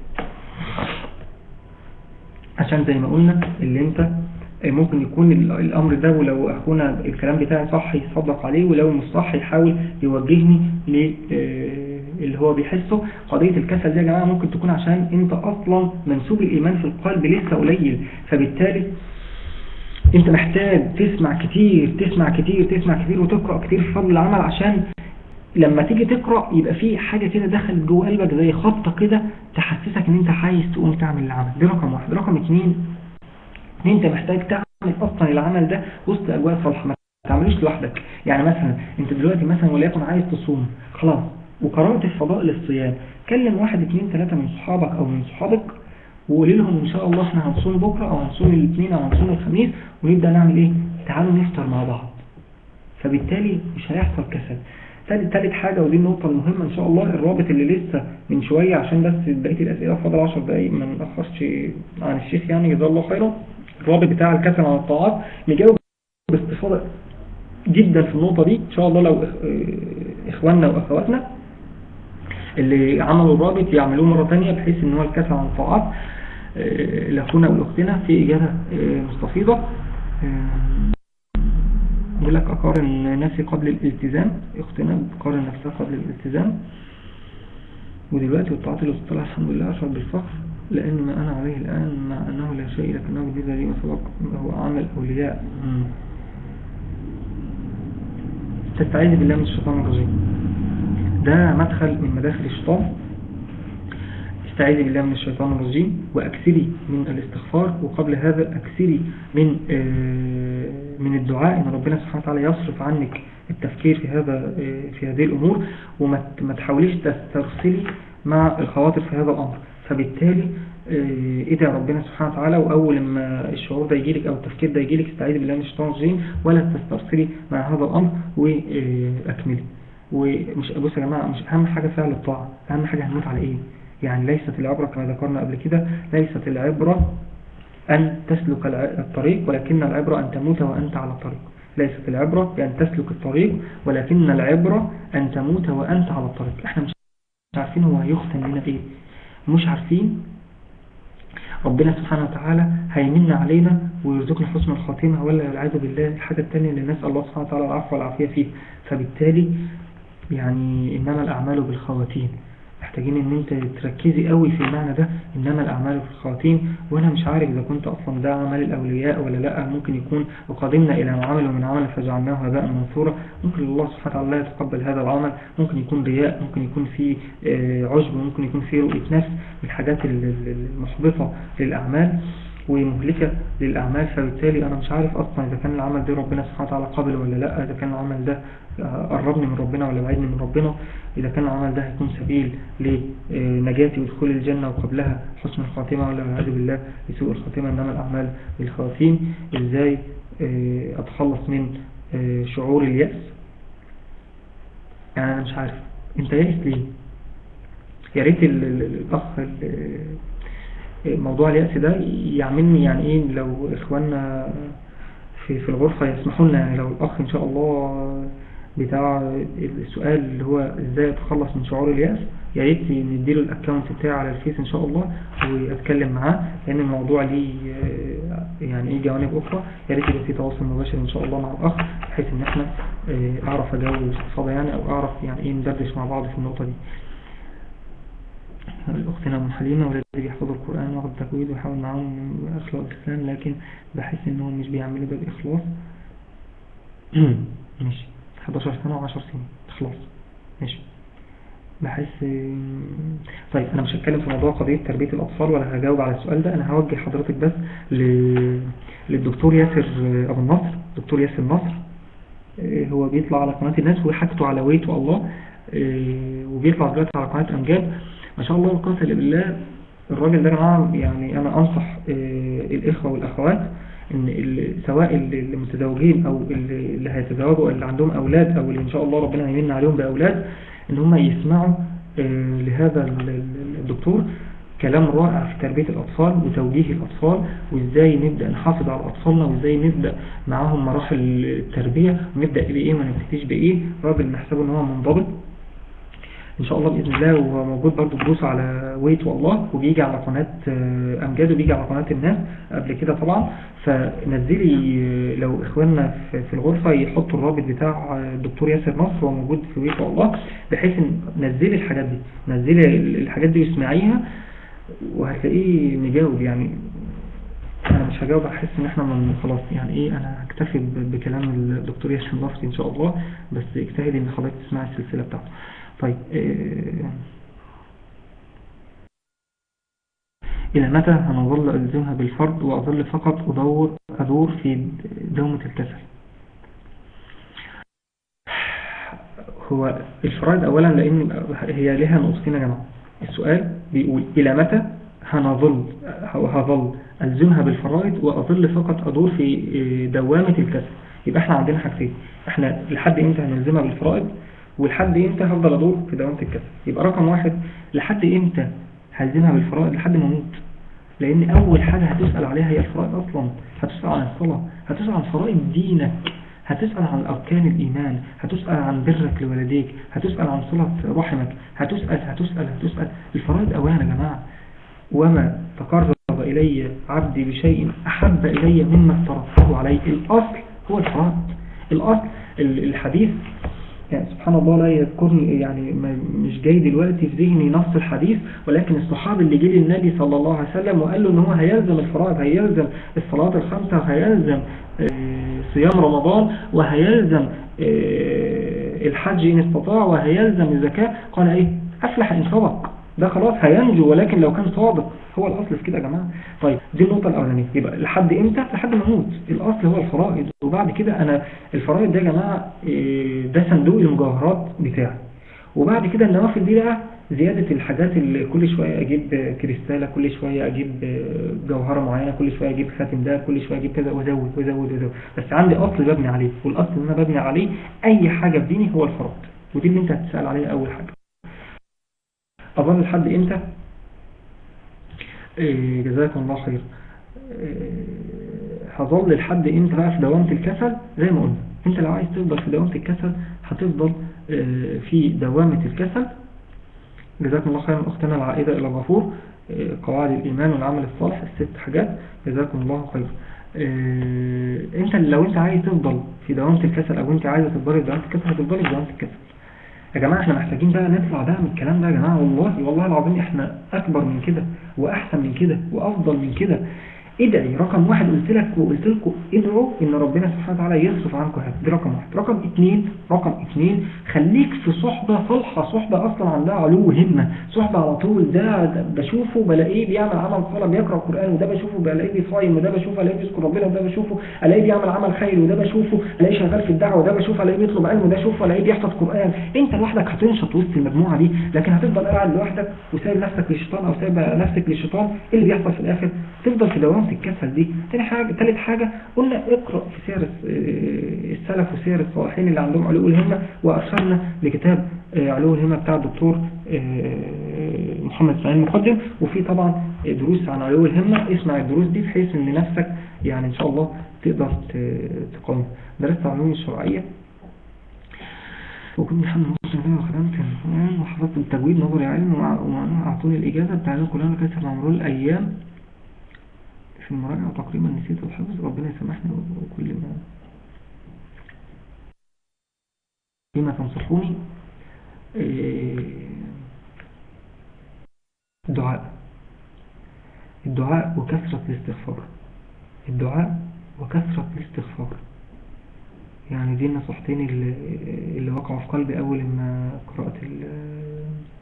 عشان زي ما قلنا اللي انت ممكن يكون الامر ده، ولو اخونا الكلام بتاعي صح يصدق عليه، ولو مش صح يحاول يوجهني ل اللي هو بيحسه. قضية الكسل دي يا جماعة ممكن تكون عشان انت اصلا منسوب الايمان في القلب لسه قليل، فبالتالي انت محتاج تسمع كتير تسمع كتير تسمع كتير وتقرأ كتير في فضل العمل، عشان لما تيجي تقرأ يبقى في حاجة كده دخلت جوه قلبك زي خبطة كده تحسسك ان انت عايز تقوم تعمل العمل. دي رقم واحد. رقم اتنين، ان انت محتاج تعمل اصلا العمل ده وسط اجواء صالحة، ما تعملوش لوحدك. يعني مثلا انت دلوقتي مثلا وليكن عايز تصوم خلاص وقررت في فضاء للصيام، كلم واحد اتنين تلاتة من صحابك او من صحابك وقولي لهم ان شاء الله احنا هنصوم بكرة او هنصوم الاثنين او هنصوم الخميس، ونبدأ نعمل ايه؟ تعالوا نفطر مع بعض. فبالتالي مش هيحصل كسل. ثالث ثالث حاجة، ودي النقطة المهمة ان شاء الله، الرابط اللي لسه من شوية عشان بس بقية الاسئلة فاضل عشر دقايق ما نأخرش عن الشيخ يعني جزاه الله خيرا. الرابط بتاع الكسل عن الطاعات نجاوب باستفاضة جدا في النقطة دي ان شاء الله. لو اخواننا واخواتنا اللي عملوا الرابط يعملوه مرة تانية بحيث ان هو الكسل عن الطاعات لاخونا والاختنا في اجابة مستفيضة. يقول لك اقارن نفسي قبل الالتزام، اختنا بتقارن نفسها قبل الالتزام ودلوقتي والطاعات اللي وصلت لها الحمد لله اشعر بالفخر لان ما انا عليه الان مع انه لا شيء لكنه بالنسبه لي مسبق هو عمل اولياء. تستعيذ بالله من الشيطان الرجيم، ده مدخل من مداخل الشيطان. استعيذي بالله من الشيطان الرجيم واكثري من الاستغفار، وقبل هذا اكثري من من الدعاء ان ربنا سبحانه وتعالى يصرف عنك التفكير في هذا في هذه الامور، وما تحاوليش تسترسلي مع الخواطر في هذا الامر. فبالتالي ادعي ربنا سبحانه وتعالى، واول ما الشعور ده يجيلك او التفكير ده يجيلك استعيذي بالله من الشيطان الرجيم ولا تسترسلي مع هذا الامر واكملي. ومش بص يا جماعه، مش اهم حاجه فعل الطاعه، اهم حاجه هنموت على ايه. يعني ليست العبرة كما ذكرنا قبل كده، ليست العبرة أن تسلك الطريق ولكن العبرة أن تموت وأنت على الطريق. ليست العبرة بأن تسلك الطريق ولكن العبرة أن تموت وأنت على الطريق. احنا مش عارفين هو هيختم لنا ايه، مش عارفين ربنا سبحانه وتعالى هيمن علينا ويرزقنا حسن الخاتمة ولا والعياذ بالله الحاجة التانية اللي نسأل الله سبحانه وتعالى العفو والعافية فيه. فبالتالي يعني إنما الأعمال بالخواتيم، محتاجين ان انت تركزي قوي في المعنى ده، انما الاعمال في الخواتيم. وانا مش عارف اذا كنت اصلا ده عمل الاولياء ولا لا، ممكن يكون وقدمنا الى ما عملوا من عمل فجعلناه هباء منثورا. ممكن الله سبحانه وتعالى لا يتقبل هذا العمل، ممكن يكون رياء، ممكن يكون فيه عجب، ممكن يكون فيه رؤية نفس، الحاجات المحبطة للاعمال ومهلكة للأعمال. فبالتالي أنا مش عارف أصلا إذا كان العمل ده ربنا سبحانه وتعالى قبل ولا لا، إذا كان العمل ده قربني من ربنا ولا بعدني من ربنا، إذا كان العمل ده هيكون سبيل لنجاتي ودخول الجنة وقبلها حسن الخاتمة ولا والعياذ بالله لسوء الخاتمة. إنما الأعمال بالخواتيم. إزاي أتخلص من شعور اليأس؟ يعني أنا مش عارف أنت يأس ليه. يا ريت الأخ موضوع اليأس ده يعملني يعني ايه، لو اخواننا في في الغرفة يسمحوا لنا، يعني لو الاخ ان شاء الله بتاع السؤال اللي هو ازاي اتخلص من شعور اليأس، يا ريت نديله الاكونت بتاعي على الفيس ان شاء الله واتكلم معاه، لان الموضوع ليه يعني ايه جوانب اخرى. يا ريت يبقى في تواصل مباشر ان شاء الله مع الاخ بحيث ان احنا اعرف اجاوب باستفاضة يعني، او اعرف يعني ايه ندردش مع بعض في النقطة دي. الأختنا أم حليمة والذي بيحفظوا القرآن واخد تجويد ويحاول معاهم أخلاق الإسلام، لكن بحس إنهم مش بيعملوا ده بإخلاص. ماشي، حداشر سنة وعشر سنين إخلاص. ماشي. بحس. طيب أنا مش هتكلم في موضوع قضية تربية الأطفال ولا هجاوب على السؤال ده. أنا هوجه حضرتك بس ل... للدكتور ياسر أبو النصر. دكتور ياسر نصر هو بيطلع على قناة الناس وحكته على ويت والله، وبيطلع دلوقتي على قناة أمجاد ما شاء الله القاسم بالله. الراجل ده جماعة يعني أنا أنصح الإخوة والأخوات إن سواء اللي متزوجين أو اللي هيتزوجوا اللي عندهم أولاد أو اللي إن شاء الله ربنا يمن عليهم بأولاد إن هم يسمعوا لهذا الدكتور. كلام رائع في تربية الأطفال وتوجيه الأطفال وإزاي نبدأ نحافظ على أطفالنا وإزاي نبدأ معاهم مراحل التربية ونبدأ بإيه ما نبتديش بإيه. راجل محسبه إن هو منضبط إن شاء الله بإذن الله. وهو موجود برضو دروس على ويت والله وبيجي على قناة أمجاد وبيجي على قناة الناس قبل كده طبعا. فنزلي لو إخواننا في الغرفة يحطوا الرابط بتاع الدكتور ياسر نصر هو موجود في ويت والله، بحيث نزلي الحاجات دي نزلي الحاجات دي واسمعيها وهتلاقيه مجاوب. يعني انا مش هجاوب، احس ان احنا من خلاص يعني ايه انا هكتفي بكلام الدكتور ياسر نصر ان شاء الله، بس اجتهدي ان حضرتك تسمعي السلسله بتاعته. طيب إيه الى متى هنظل الزمها بالفرض واظل فقط ادور ادور في دومه الكسل؟ هو الفرائض اولا لان هي لها نقطتين يا جماعه. السؤال بيقول إلى متى هنظل هظل ألزمها بالفرائض وأظل فقط أدور في دوامة الكسل. يبقى احنا عندنا حاجتين، احنا لحد امتى هنلزمها بالفرائض ولحد امتى هفضل أدور في دوامة الكسل. يبقى رقم واحد لحد امتى هلزمها بالفرائض؟ لحد ما اموت، لأن أول حاجة هتسأل عليها هي الفرائض أصلا. هتسأل عن الصلاة، هتسأل عن فرائض دينك، هتسأل عن أركان الإيمان، هتسأل عن برك لوالديك، هتسأل عن صلة رحمك، هتسأل هتسأل هتسأل الفرائض أولا يا جماعة. وما تقرب إلي عبدي بشيء أحب إلي مما افترضته عليه. الأصل هو الفرائض. الأصل الحديث يعني سبحان الله لا يذكرني يعني مش جاي دلوقتي في ذهني نص الحديث، ولكن الصحابي اللي جه للنبي صلى الله عليه وسلم وقال له ان هو هيلزم الفرائض، هيلزم الصلاة الخمسة وهيلزم صيام رمضان وهيلزم الحج إن استطاع وهيلزم الزكاة، قال ايه أفلح إن صدق. ده خلاص هينجو، ولكن لو كان صادق. هو الأصل في كده يا جماعة. طيب دي النقطة الأولانية. يبقى لحد إمتى؟ لحد ما أموت. الأصل هو الفرائض. وبعد كده أنا الفرائض ده يا جماعة ده صندوق المجوهرات بتاعي. وبعد كده النوافل دي بقى زيادة الحاجات اللي كل شوية أجيب كريستالة، كل شوية أجيب جوهرة معينة، كل شوية أجيب خاتم ده، كل شوية أجيب كذا وزود وزود وزود. بس عندي أصل ببني عليه، والأصل اللي أنا ببني عليه أي حاجة في ديني هو الفرائض. ودي اللي أنت هتسأل عليها أول حاجة. أظن لحد إمتى؟ إيه جزاكم الله خير. إيه هظل لحد إمتى بقى في دوامة الكسل؟ زي ما قلنا أنت لو عايز تفضل في دوامة الكسل هتفضل إيه في دوامة الكسل. جزاكم الله خيرا أختنا العائدة إلى الغفور. إيه قواعد الإيمان والعمل الصالح الست حاجات. جزاكم الله خير. إيه أنت لو أنت عايز تفضل في دوامة الكسل أو أنت عايز تفضل في دوامة الكسل هتفضل في دوامة الكسل يا جماعة. احنا محتاجين بقى نطلع بقى من الكلام ده يا جماعة. والله والله العظيم احنا اكبر من كده واحسن من كده وافضل من كده. ادعي. رقم واحد قلت لك وقلت لكم ادعوا ان ربنا سبحانه وتعالى يصرف عنكم هذا. دي رقم واحد. رقم اتنين رقم اتنين خليك في صحبة صالحة، صحبة اصلا عندها علو همة، صحبة على طول ده, ده بشوفه بلاقيه بيعمل عمل صالح بيقرأ القرآن، وده بشوفه بلاقيه بيصايم، وده بشوفه الاقيه بيذكر ربنا، وده بشوفه الاقيه بيعمل عمل خير، وده بشوفه الاقيه شغال في الدعوة، وده بشوفه الاقيه بيطلب علم، وده بشوفه الاقيه بيحفظ قرآن. انت لوحدك هتنشط وسط المجموعة دي، لكن هتفضل قاعد لوحدك وسايب نفسك للشيطان او سايب نفسك للشيطان. ايه اللي بيحصل في الاخر؟ تفضل في دوامة الكسل دي. تاني حاجة ثالث حاجة قلنا اقرأ في سير السلف وسير الصالحين اللي عندهم علو الهمة، وأرسلنا لكتاب علو الهمة بتاع الدكتور محمد اسماعيل المقدم، وفي طبعا دروس عن علو الهمة. اسمع الدروس دي بحيث ان نفسك يعني ان شاء الله تقدر تقوم. درست علوم الشرعية وكنت محمد مسلم وخدمت القرآن وحفظت التجويد نظري علم ومعنى أعطوني الإجازة بتاع القرآن كيف مع مرور الأيام في المراجعة تقريبا نسيت الحفظ. ربنا يسامحني وكل ما فيما تنصحوني. الدعاء الدعاء وكثرة الاستغفار. الدعاء وكثرة الاستغفار يعني دي النصيحتين اللي, اللي وقعوا في قلبي أول ما قرأت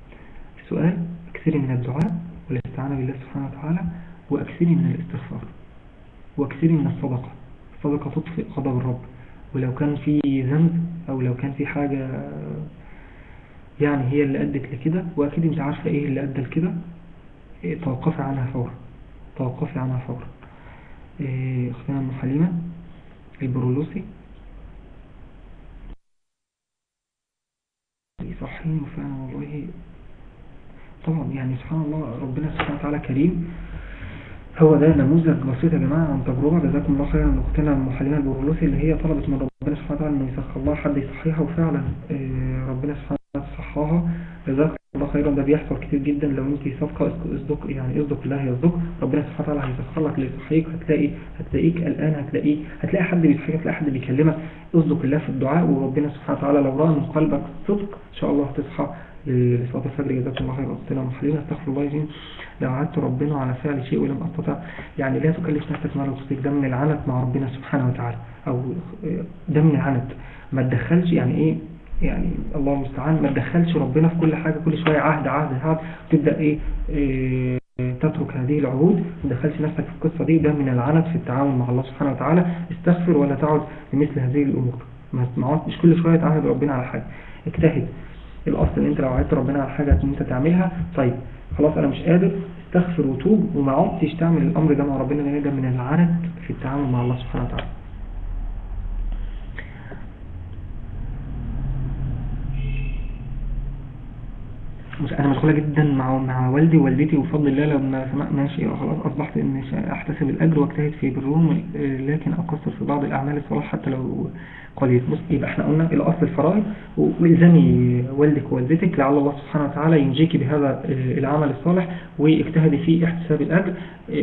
سؤال، اكثري من الدعاء والاستعانة بالله سبحانه وتعالى، واكثري من الاستغفار، واكثري من الصدقة. الصدقة تطفئ غضب الرب، ولو كان في ذنب او لو كان في حاجة يعني هي اللي ادت لكده، واكيد انت عارفة ايه اللي ادى لكده، إيه توقفي عنها فورا، توقفي عنها فورا. إيه اختنا ام حليمة البرولوسي صحيح فعلا والله. طبعا يعني سبحان الله ربنا سبحانه وتعالى كريم. هو ده نموذج بسيط يا جماعة عن تجربة. جزاكم الله خيرا اختنا ام حليمة البرولوسي اللي هي طلبت من ربنا سبحانه وتعالى انه يسخر الله حد يصحيها، وفعلا إيه ربنا سبحانه وتعالى صحاها. جزاكم الله خيرا. ده بيحصل كتير جدا. لو انت صادقة اصدق، يعني اصدق الله يصدق، ربنا سبحانه وتعالى هيسخر لك اللي يصحيك. هتلاقي هتلاقيك الآن هتلاقي هتلاقي حد بيصحيك، هتلاقي حد بيكلمك. اصدق الله في الدعاء، وربنا سبحانه وتعالى لو رأى من قلبك صدق ان شاء الله هتصحى لصلاة الفجر. جزاكم الله خيرا اختنا ام حليمة. استغفر الله العظيم. لو عدت ربنا على فعل شيء ولم استطع، يعني لا تكلف نفسك ما لا تطيق. ده من العنت مع ربنا سبحانه وتعالى، او ده من العنت. ما تدخلش يعني ايه، يعني الله المستعان، ما تدخلش ربنا في كل حاجة. كل شوية عهد عهد عهد تبدأ ايه, إيه تترك هذه العهود، ما تدخلش نفسك في القصة دي. ده من العنت في التعامل مع الله سبحانه وتعالى. استغفر ولا تعد لمثل هذه الامور. ما مش كل شوية تعهد ربنا على حاجة. اجتهد. الاصل ان انت لو عهدت ربنا على حاجة ان انت تعملها، طيب خلاص انا مش قادر، استغفر وتوب وما عدتش تعمل الامر ده مع ربنا. لان ده من العنت في التعامل مع الله سبحانه وتعالى. انا مشغوله جدا مع مع والدي ووالدتي، وبفضل الله لما سمعت ماشي خلاص اصبحت ان احتسب الاجر واجتهد في برهم، لكن اقصر في بعض الاعمال الصالحه حتى لو قليل. بص يبقى احنا قلنا الاصل الفرائض، والزمي والدك ووالدتك لعل الله سبحانه وتعالى ينجيك بهذا العمل الصالح، واجتهدي في احتساب الاجر.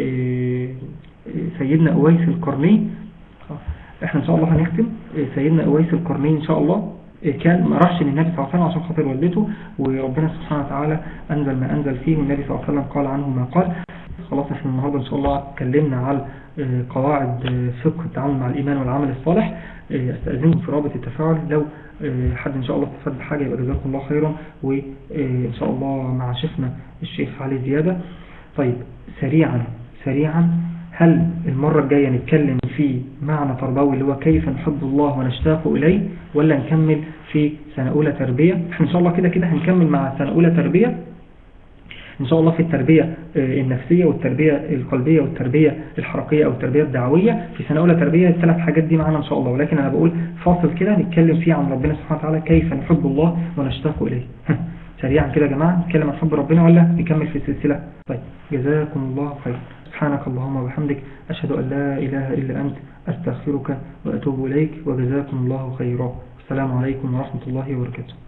سيدنا اويس القرني، احنا ان شاء الله هنختم. سيدنا اويس القرني ان شاء الله كان ما راحش للنبي صلى الله عليه وسلم عشان خاطر والدته، وربنا سبحانه وتعالى انزل ما انزل فيه، والنبي صلى الله عليه وسلم قال عنه ما قال. خلاص احنا النهارده ان شاء الله اتكلمنا على قواعد فقه التعامل مع الايمان والعمل الصالح. استاذنكم في رابط التفاعل، لو حد ان شاء الله استفاد بحاجه يبقى جزاكم الله خيرا، وان شاء الله مع شيخنا الشيخ علي زياده. طيب سريعا سريعا، هل المرة الجاية نتكلم في معنى تربوي اللي هو كيف نحب الله ونشتاق إليه، ولا نكمل في سنة أولى تربية؟ احنا إن شاء الله كده كده هنكمل مع سنة أولى تربية إن شاء الله في التربية النفسية والتربية القلبية والتربية الحركية أو التربية الدعوية. في سنة أولى تربية الثلاث حاجات دي معنا إن شاء الله، ولكن أنا بقول فاصل كده نتكلم فيه عن ربنا سبحانه وتعالى كيف نحب الله ونشتاق إليه. سريعا كده يا جماعة نتكلم عن حب ربنا ولا نكمل في السلسلة؟ طيب جزاكم الله خير. سبحانك اللهم وبحمدك، أشهد أن لا إله إلا أنت، أستغفرك وأتوب إليك، وجزاكم الله خيرا. السلام عليكم ورحمة الله وبركاته.